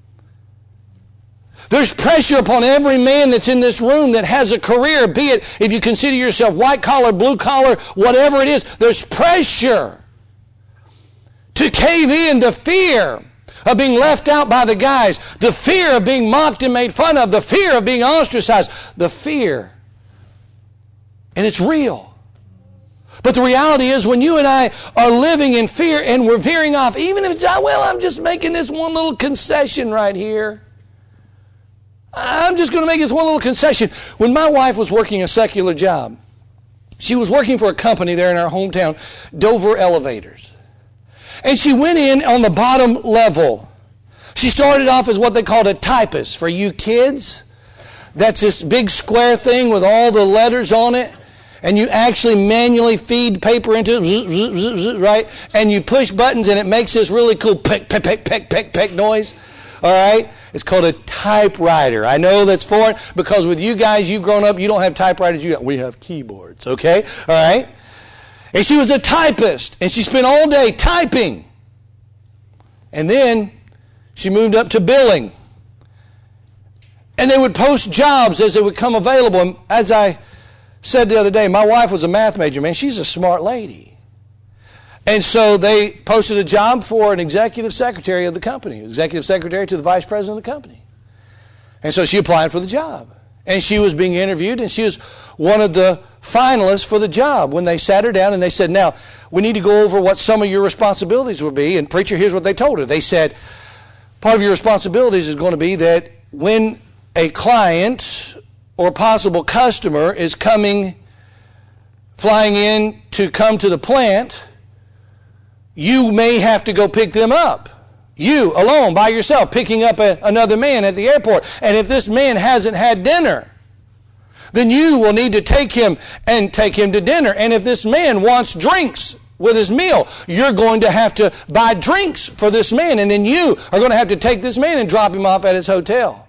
There's pressure upon every man that's in this room that has a career, be it if you consider yourself white collar, blue collar, whatever it is. There's pressure to cave in, the fear of being left out by the guys, the fear of being mocked and made fun of, the fear of being ostracized, the fear. And it's real. But the reality is when you and I are living in fear and we're veering off, even if it's, well, I'm just making this one little concession right here. I'm just going to make this one little concession. When my wife was working a secular job, she was working for a company there in our hometown, Dover Elevators. And she went in on the bottom level. She started off as what they called a typist. For you kids, that's this big square thing with all the letters on it. And you actually manually feed paper into it, right? And you push buttons and it makes this really cool peck, peck, peck, peck, peck, peck noise. All right? It's called a typewriter. I know that's foreign because with you guys, you've grown up, you don't have typewriters. You we have keyboards, okay? All right? And she was a typist, and she spent all day typing. And then she moved up to billing. And they would post jobs as they would come available. And as I said the other day, my wife was a math major, man. She's a smart lady. And so they posted a job for an executive secretary of the company, executive secretary to the vice president of the company. And so she applied for the job. And she was being interviewed, and she was one of the finalists for the job. When they sat her down and they said, now, we need to go over what some of your responsibilities will be. And preacher, here's what they told her. They said, part of your responsibilities is going to be that when a client or possible customer is coming, flying in to come to the plant, you may have to go pick them up. You, alone, by yourself, picking up a, another man at the airport. And if this man hasn't had dinner, then you will need to take him and take him to dinner. And if this man wants drinks with his meal, you're going to have to buy drinks for this man. And then you are going to have to take this man and drop him off at his hotel.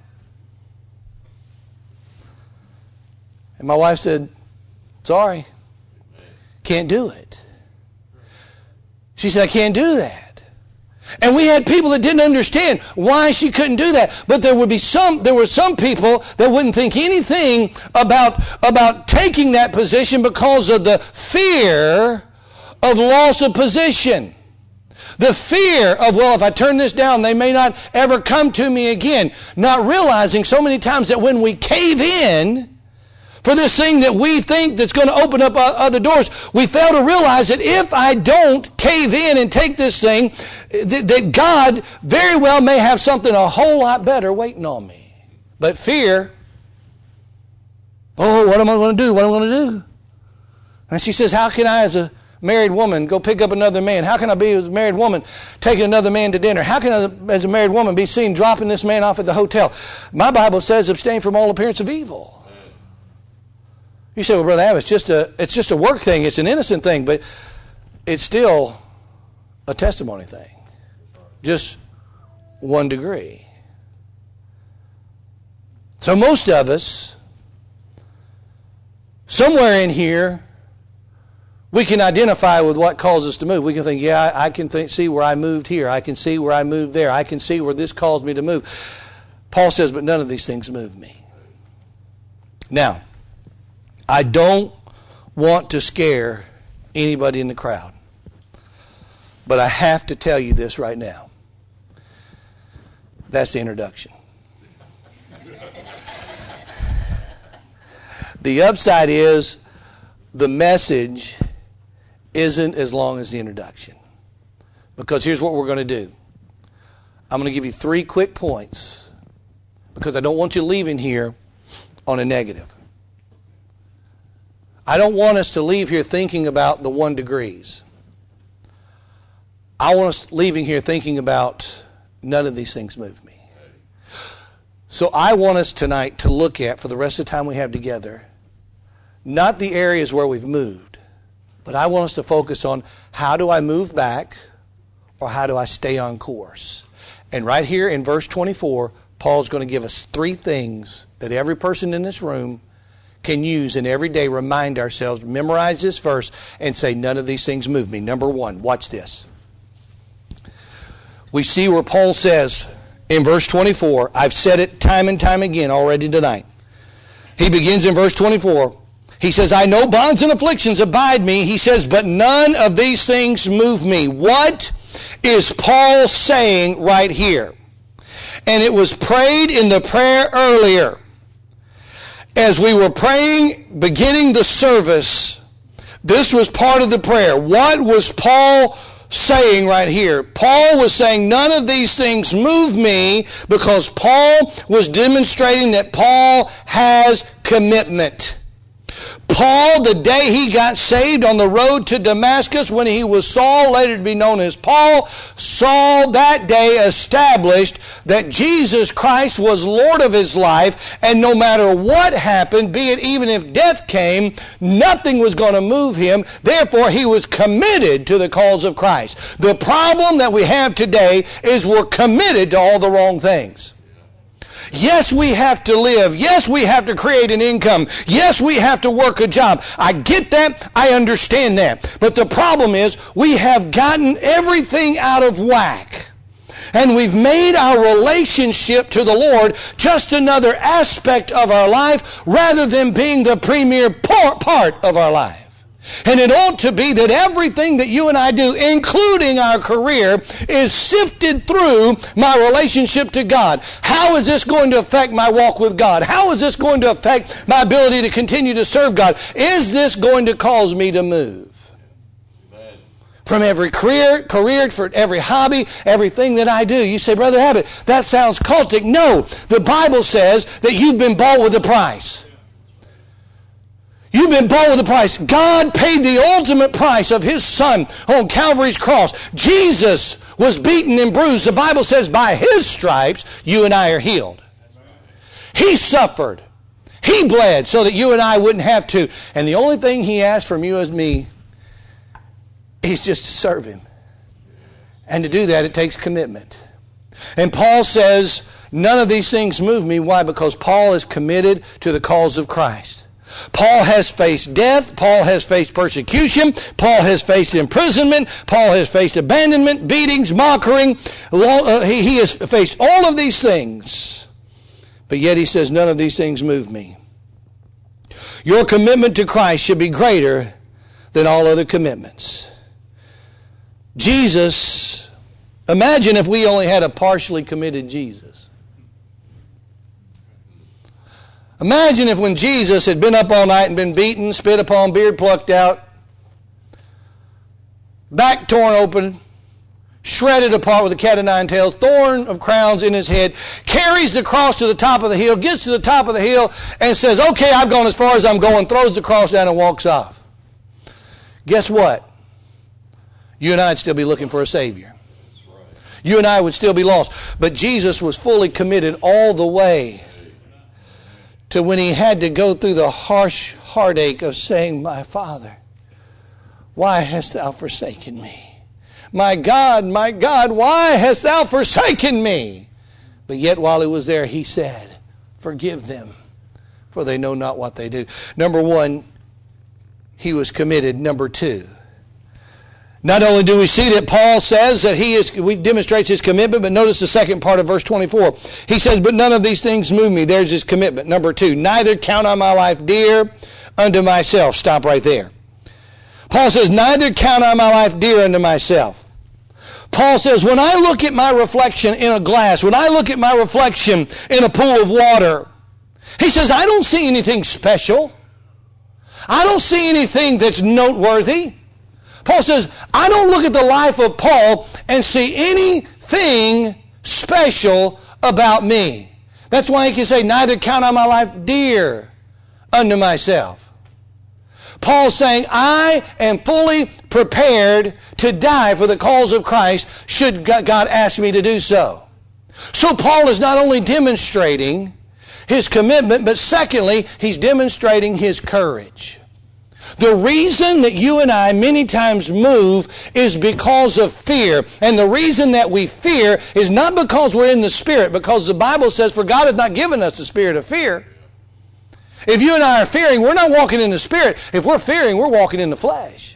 And my wife said, sorry, can't do it. She said, I can't do that. And we had people that didn't understand why she couldn't do that. But there would be some, there were some people that wouldn't think anything about, about taking that position because of the fear of loss of position. The fear of, well, if I turn this down, they may not ever come to me again. Not realizing so many times that when we cave in for this thing that we think that's going to open up other doors, we fail to realize that if I don't cave in and take this thing, that, that God very well may have something a whole lot better waiting on me. But fear, oh, what am I going to do? What am I going to do? And she says, how can I as a married woman go pick up another man? How can I be as a married woman taking another man to dinner? How can I as a married woman be seen dropping this man off at the hotel? My Bible says abstain from all appearance of evil. You say, well, Brother Ab, it's just a, it's just a work thing. It's an innocent thing, but it's still a testimony thing. Just one degree. So most of us, somewhere in here, we can identify with what calls us to move. We can think, yeah, I can think, see where I moved here. I can see where I moved there. I can see where this calls me to move. Paul says, but none of these things move me. Now, I don't want to scare anybody in the crowd, but I have to tell you this right now. That's the introduction. The upside is the message isn't as long as the introduction. Because here's what we're going to do. I'm going to give you three quick points because I don't want you leaving here on a negative. I don't want us to leave here thinking about the one degrees. I want us leaving here thinking about none of these things move me. So I want us tonight to look at, for the rest of the time we have together, not the areas where we've moved, but I want us to focus on how do I move back or how do I stay on course. And right here in verse twenty-four, Paul's going to give us three things that every person in this room can use and every day remind ourselves, memorize this verse and say, none of these things move me. Number one, watch this. We see where Paul says in verse twenty-four, I've said it time and time again already tonight. He begins in verse twenty-four. He says, I know bonds and afflictions abide me. He says, but none of these things move me. What is Paul saying right here? And it was prayed in the prayer earlier. As we were praying, beginning the service, this was part of the prayer. What was Paul saying right here? Paul was saying none of these things move me because Paul was demonstrating that Paul has commitment. Paul, the day he got saved on the road to Damascus, when he was Saul, later to be known as Paul, Saul that day established that Jesus Christ was Lord of his life, and no matter what happened, be it even if death came, nothing was going to move him. Therefore, he was committed to the cause of Christ. The problem that we have today is we're committed to all the wrong things. Yes, we have to live. Yes, we have to create an income. Yes, we have to work a job. I get that. I understand that. But the problem is we have gotten everything out of whack. And we've made our relationship to the Lord just another aspect of our life rather than being the premier part of our life. And it ought to be that everything that you and I do, including our career, is sifted through my relationship to God. How is this going to affect my walk with God? How is this going to affect my ability to continue to serve God? Is this going to cause me to move? Amen. From every career, career, for every hobby, everything that I do. You say, Brother Abbott, that sounds cultic. No, the Bible says that you've been bought with a price. You've been bought with a price. God paid the ultimate price of His Son on Calvary's cross. Jesus was beaten and bruised. The Bible says by His stripes you and I are healed. He suffered. He bled so that you and I wouldn't have to. And the only thing He asked from you and me is just to serve Him. And to do that, it takes commitment. And Paul says, none of these things move me. Why? Because Paul is committed to the cause of Christ. Paul has faced death. Paul has faced persecution. Paul has faced imprisonment. Paul has faced abandonment, beatings, mocking. He, he has faced all of these things. But yet he says, none of these things move me. Your commitment to Christ should be greater than all other commitments. Jesus, imagine if we only had a partially committed Jesus. Imagine if when Jesus had been up all night and been beaten, spit upon, beard plucked out, back torn open, shredded apart with a cat of nine tails, thorn of crowns in his head, carries the cross to the top of the hill, gets to the top of the hill and says, okay, I've gone as far as I'm going, throws the cross down and walks off. Guess what? You and I would still be looking for a Savior. You and I would still be lost. But Jesus was fully committed all the way to when He had to go through the harsh heartache of saying, my Father, why hast Thou forsaken me? My God, my God, why hast Thou forsaken me? But yet while He was there, He said, forgive them, for they know not what they do. Number one, He was committed. Number two, not only do we see that Paul says that he is, we demonstrates his commitment, but notice the second part of verse twenty-four. He says, but none of these things move me. There's his commitment. Number two, neither count I my life dear unto myself. Stop right there. Paul says, neither count I my life dear unto myself. Paul says, when I look at my reflection in a glass, when I look at my reflection in a pool of water, he says, I don't see anything special. I don't see anything that's noteworthy. Paul says, I don't look at the life of Paul and see anything special about me. That's why he can say, neither count I my life dear unto myself. Paul's saying, I am fully prepared to die for the cause of Christ should God ask me to do so. So Paul is not only demonstrating his commitment, but secondly, he's demonstrating his courage. The reason that you and I many times move is because of fear. And the reason that we fear is not because we're in the Spirit, because the Bible says, for God has not given us the spirit of fear. If you and I are fearing, we're not walking in the Spirit. If we're fearing, we're walking in the flesh.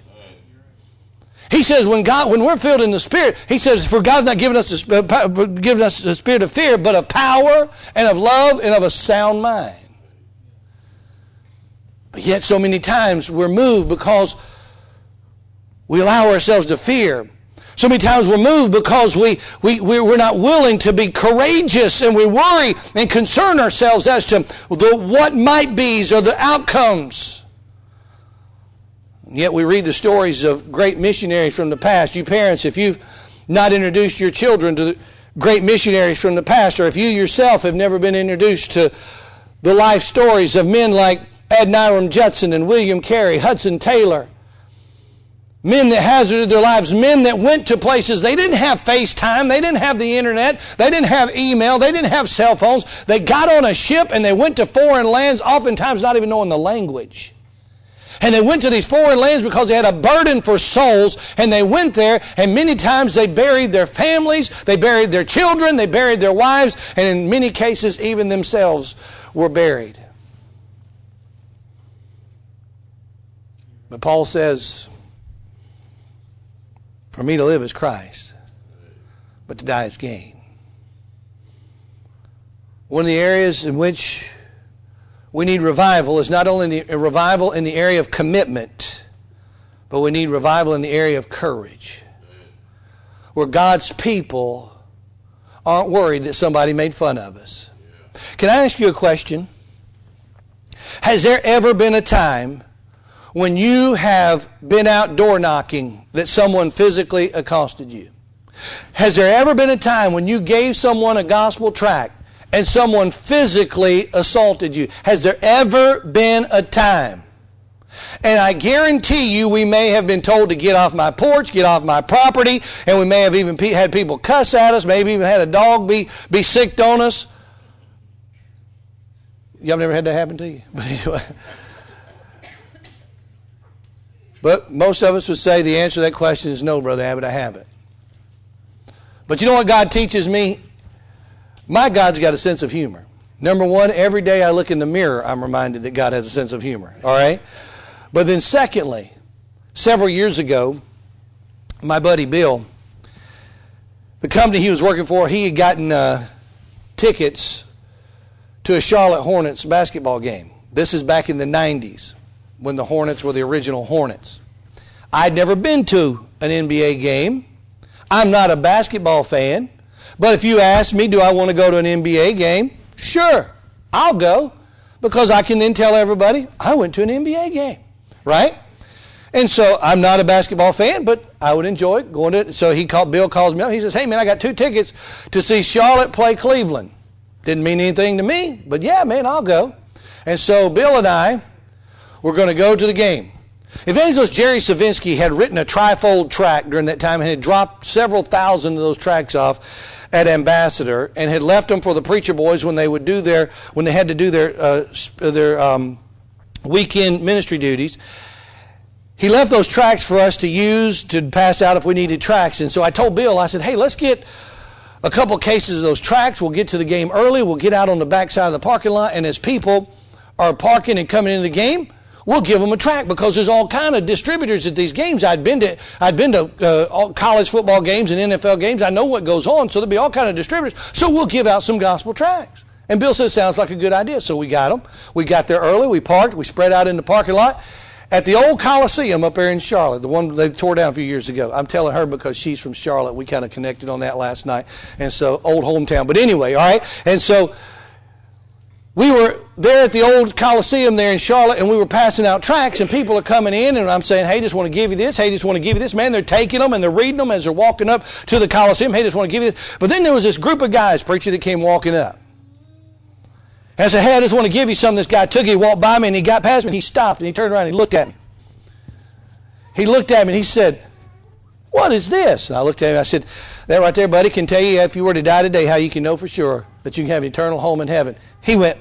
He says when God, when we're filled in the Spirit, He says, for God's not given us the, given us the spirit of fear, but of power and of love and of a sound mind. But yet so many times we're moved because we allow ourselves to fear. So many times we're moved because we, we, we're not willing to be courageous, and we worry and concern ourselves as to the what might be's or the outcomes. And yet we read the stories of great missionaries from the past. You parents, if you've not introduced your children to the great missionaries from the past, or if you yourself have never been introduced to the life stories of men like Adoniram Judson and William Carey, Hudson Taylor, men that hazarded their lives, men that went to places. They didn't have FaceTime, they didn't have the internet, they didn't have email, they didn't have cell phones. They got on a ship and they went to foreign lands, oftentimes not even knowing the language. And they went to these foreign lands because they had a burden for souls, and they went there, and many times they buried their families, they buried their children, they buried their wives, and in many cases even themselves were buried. But Paul says, for me to live is Christ, but to die is gain. One of the areas in which we need revival is not only a revival in the area of commitment, But we need revival in the area of courage, where God's people aren't worried that somebody made fun of us. Can I ask you a question? Has there ever been a time when you have been out door knocking that someone physically accosted you? Has there ever been a time when you gave someone a gospel tract and someone physically assaulted you? Has there ever been a time? And I guarantee you we may have been told to get off my porch, get off my property, and we may have even had people cuss at us, maybe even had a dog be, be sicked on us. Y'all never had that happen to you? But anyway. But most of us would say the answer to that question is no, Brother Abbott, I haven't. But you know what God teaches me? My God's got a sense of humor. Number one, every day I look in the mirror, I'm reminded that God has a sense of humor. All right? But then secondly, several years ago, my buddy Bill, the company he was working for, he had gotten uh, tickets to a Charlotte Hornets basketball game. This is back in the nineties, when the Hornets were the original Hornets. I'd never been to an N B A game. I'm not a basketball fan. But if you ask me, do I want to go to an N B A game? Sure, I'll go. Because I can then tell everybody, I went to an N B A game. Right? And so I'm not a basketball fan, but I would enjoy going to it. So he called, Bill calls me up. He says, hey, man, I got two tickets to see Charlotte play Cleveland. Didn't mean anything to me, but yeah, man, I'll go. And so Bill and I were going to go to the game. Evangelist Jerry Savinsky had written a trifold tract during that time and had dropped several thousand of those tracts off at Ambassador and had left them for the preacher boys when they would do their, when they had to do their, uh, their, um, weekend ministry duties. He left those tracts for us to use to pass out if we needed tracts. And so I told Bill, I said, hey, let's get a couple cases of those tracts. We'll get to the game early. We'll get out on the back side of the parking lot. And as people are parking and coming into the game, we'll give them a tract because there's all kind of distributors at these games. I'd been to I'd been to uh, all college football games and N F L games. I know what goes on. So there'll be all kind of distributors. So we'll give out some gospel tracts. And Bill said, sounds like a good idea. So we got them. We got there early. We parked. We spread out in the parking lot at the old Coliseum up there in Charlotte, the one they tore down a few years ago. I'm telling her because she's from Charlotte. We kind of connected on that last night. And so, old hometown. But anyway, all right. And so, we were there at the old Coliseum there in Charlotte, and we were passing out tracts, and people are coming in, and I'm saying, hey, just want to give you this. Hey, just want to give you this. Man, they're taking them, and they're reading them as they're walking up to the Coliseum. Hey, just want to give you this. But then there was this group of guys, preacher, that came walking up. And I said, hey, I just want to give you something. This guy took it, he walked by me, and he got past me, and he stopped, and he turned around, and he looked at me. He looked at me, and he said, what is this? And I looked at him, and I said, that right there, buddy, can tell you if you were to die today how you can know for sure that you can have an eternal home in heaven. He went,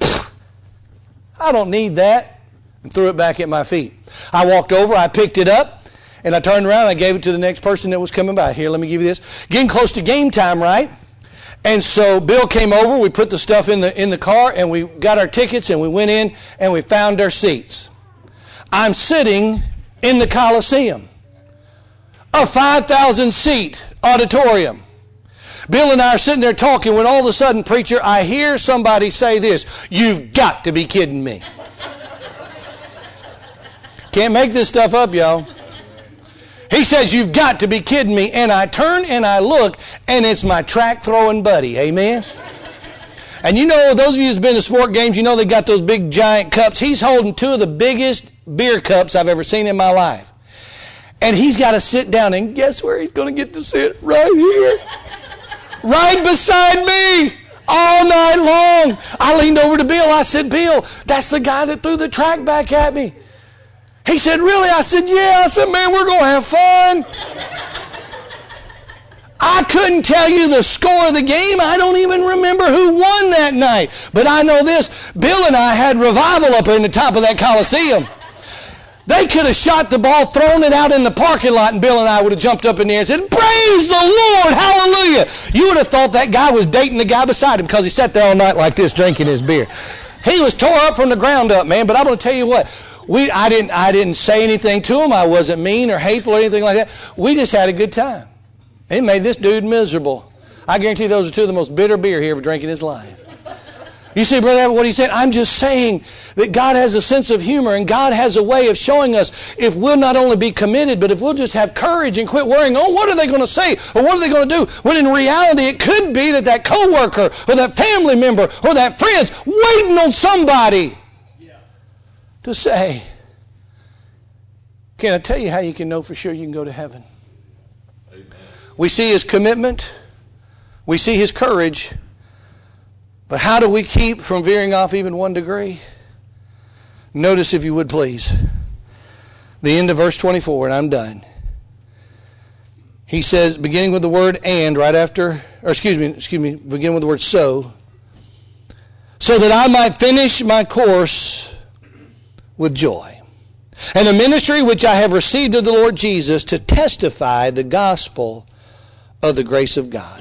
I don't need that, and threw it back at my feet. I walked over, I picked it up, and I turned around, and I gave it to the next person that was coming by. Here, let me give you this. Getting close to game time, right? And so Bill came over, we put the stuff in the in the car, and we got our tickets, and we went in, and we found our seats. I'm sitting in the Coliseum, a five thousand seat auditorium. Bill and I are sitting there talking when all of a sudden, preacher, I hear somebody say this, you've got to be kidding me. Can't make this stuff up, y'all. He says, you've got to be kidding me. And I turn and I look, and it's my track throwing buddy. Amen? And you know, those of you who's been to sport games, you know they got those big giant cups. He's holding two of the biggest beer cups I've ever seen in my life. And he's got to sit down, and guess where he's going to get to sit? Right here. Right beside me. All night long. I leaned over to Bill. I said, Bill, that's the guy that threw the track back at me. He said, really? I said, yeah. I said, man, we're going to have fun. I couldn't tell you the score of the game. I don't even remember who won that night. But I know this. Bill and I had revival up in the top of that Coliseum. They could have shot the ball, thrown it out in the parking lot, and Bill and I would have jumped up in the air and said, praise the Lord, hallelujah. You would have thought that guy was dating the guy beside him because he sat there all night like this drinking his beer. He was tore up from the ground up, man. But I'm going to tell you what. We, I didn't, I didn't say anything to him. I wasn't mean or hateful or anything like that. We just had a good time. It made this dude miserable. I guarantee those are two of the most bitter beer he ever drank in his life. You say, Brother Abbott, what he said? I'm just saying that God has a sense of humor, and God has a way of showing us if we'll not only be committed, but if we'll just have courage and quit worrying, oh, what are they going to say? Or what are they going to do? When in reality, it could be that that coworker or that family member or that friend's waiting on somebody to say, can I tell you how you can know for sure you can go to heaven? Amen. We see his commitment. We see his courage. But how do we keep from veering off even one degree? Notice, if you would please, the end of verse twenty-four, and I'm done. He says, beginning with the word and, right after, or excuse me, excuse me, beginning with the word so, so that I might finish my course with joy, and the ministry which I have received of the Lord Jesus to testify the gospel of the grace of God.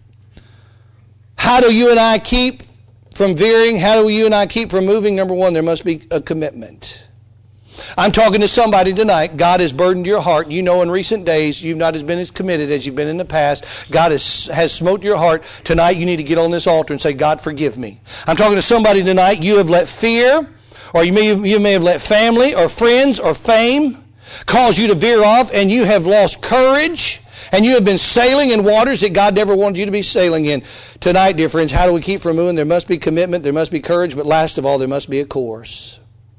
How do you and I keep from veering? How do you and I keep from moving? Number one, there must be a commitment. I'm talking to somebody tonight. God has burdened your heart. You know in recent days you've not been as committed as you've been in the past. God has, has smote your heart. Tonight you need to get on this altar and say, God, forgive me. I'm talking to somebody tonight. You have let fear, or you may, you may have let family or friends or fame cause you to veer off, and you have lost courage. And you have been sailing in waters that God never wanted you to be sailing in. Tonight, dear friends, how do we keep from moving? There must be commitment. There must be courage. But last of all, there must be a course.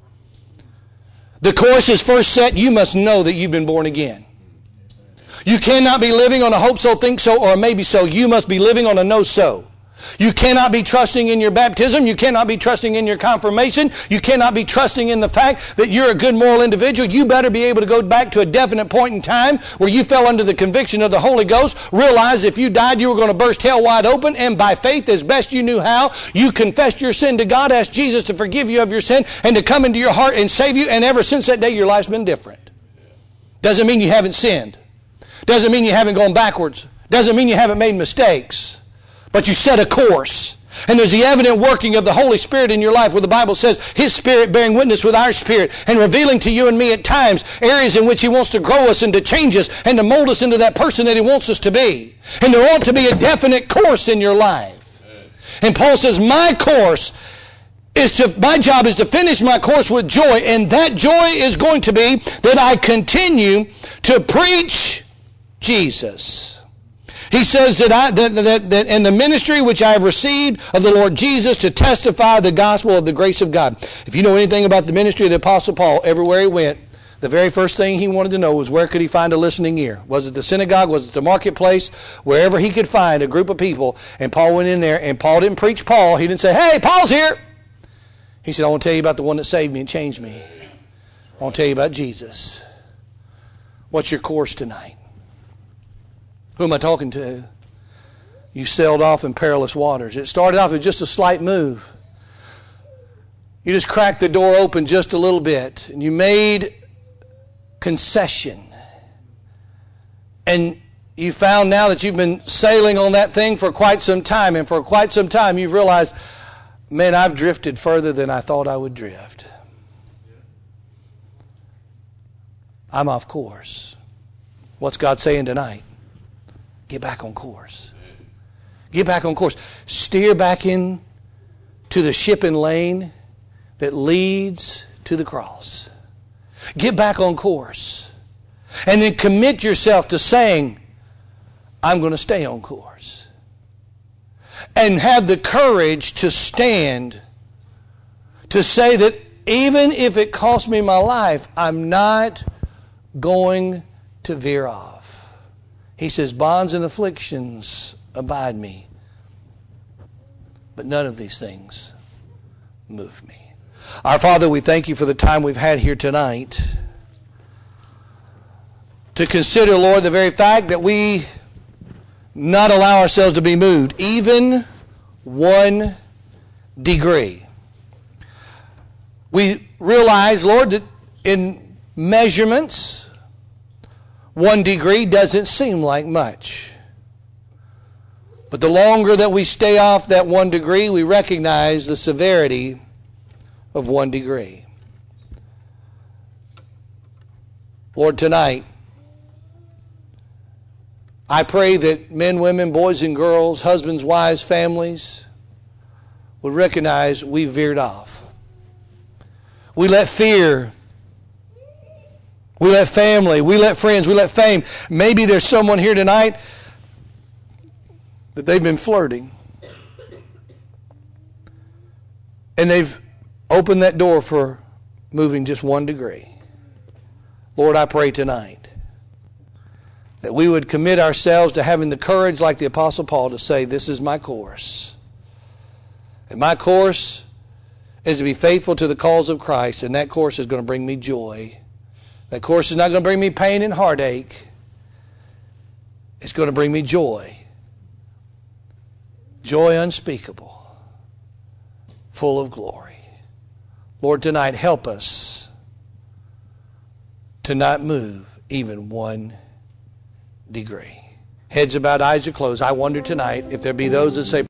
The course is first set. You must know that you've been born again. You cannot be living on a hope so, think so, or a maybe so. You must be living on a know so. You cannot be trusting in your baptism. You cannot be trusting in your confirmation. You cannot be trusting in the fact that you're a good moral individual. You better be able to go back to a definite point in time where you fell under the conviction of the Holy Ghost, realize if you died you were going to burst hell wide open, and by faith, as best you knew how, you confessed your sin to God, asked Jesus to forgive you of your sin and to come into your heart and save you, and ever since that day your life's been different. Doesn't mean you haven't sinned. Doesn't mean you haven't gone backwards. Doesn't mean you haven't made mistakes. But you set a course. And there's the evident working of the Holy Spirit in your life, where the Bible says His Spirit bearing witness with our spirit and revealing to you and me at times areas in which He wants to grow us and to change us and to mold us into that person that He wants us to be. And there ought to be a definite course in your life. And Paul says, my course is to, my job is to finish my course with joy, and that joy is going to be that I continue to preach Jesus. He says that, I, that, that, that in the ministry which I have received of the Lord Jesus to testify the gospel of the grace of God. If you know anything about the ministry of the Apostle Paul, everywhere he went, the very first thing he wanted to know was where could he find a listening ear. Was it the synagogue? Was it the marketplace? Wherever he could find a group of people. And Paul went in there, and Paul didn't preach Paul. He didn't say, hey, Paul's here. He said, I want to tell you about the one that saved me and changed me. I want to tell you about Jesus. What's your course tonight? Who am I talking to? You sailed off in perilous waters. It started off with just a slight move. You just cracked the door open just a little bit, and you made concession. And you found now that you've been sailing on that thing for quite some time, and for quite some time you've realized, man, I've drifted further than I thought I would drift. I'm off course. What's God saying tonight? Get back on course. Get back on course. Steer back in to the shipping lane that leads to the cross. Get back on course. And then commit yourself to saying, I'm going to stay on course. And have the courage to stand, to say that even if it costs me my life, I'm not going to veer off. He says, bonds and afflictions abide me, but none of these things move me. Our Father, we thank you for the time we've had here tonight to consider, Lord, the very fact that we not allow ourselves to be moved, even one degree. We realize, Lord, that in measurements, one degree doesn't seem like much. But the longer that we stay off that one degree, we recognize the severity of one degree. Lord, tonight, I pray that men, women, boys and girls, husbands, wives, families would recognize we veered off. We let fear, we let family, we let friends, we let fame. Maybe there's someone here tonight that they've been flirting. And they've opened that door for moving just one degree. Lord, I pray tonight that we would commit ourselves to having the courage like the Apostle Paul to say, this is my course. And my course is to be faithful to the cause of Christ, and that course is going to bring me joy. That course is not going to bring me pain and heartache. It's going to bring me joy. Joy unspeakable, full of glory. Lord, tonight help us to not move even one degree. Heads about, eyes are closed. I wonder tonight if there be those that say,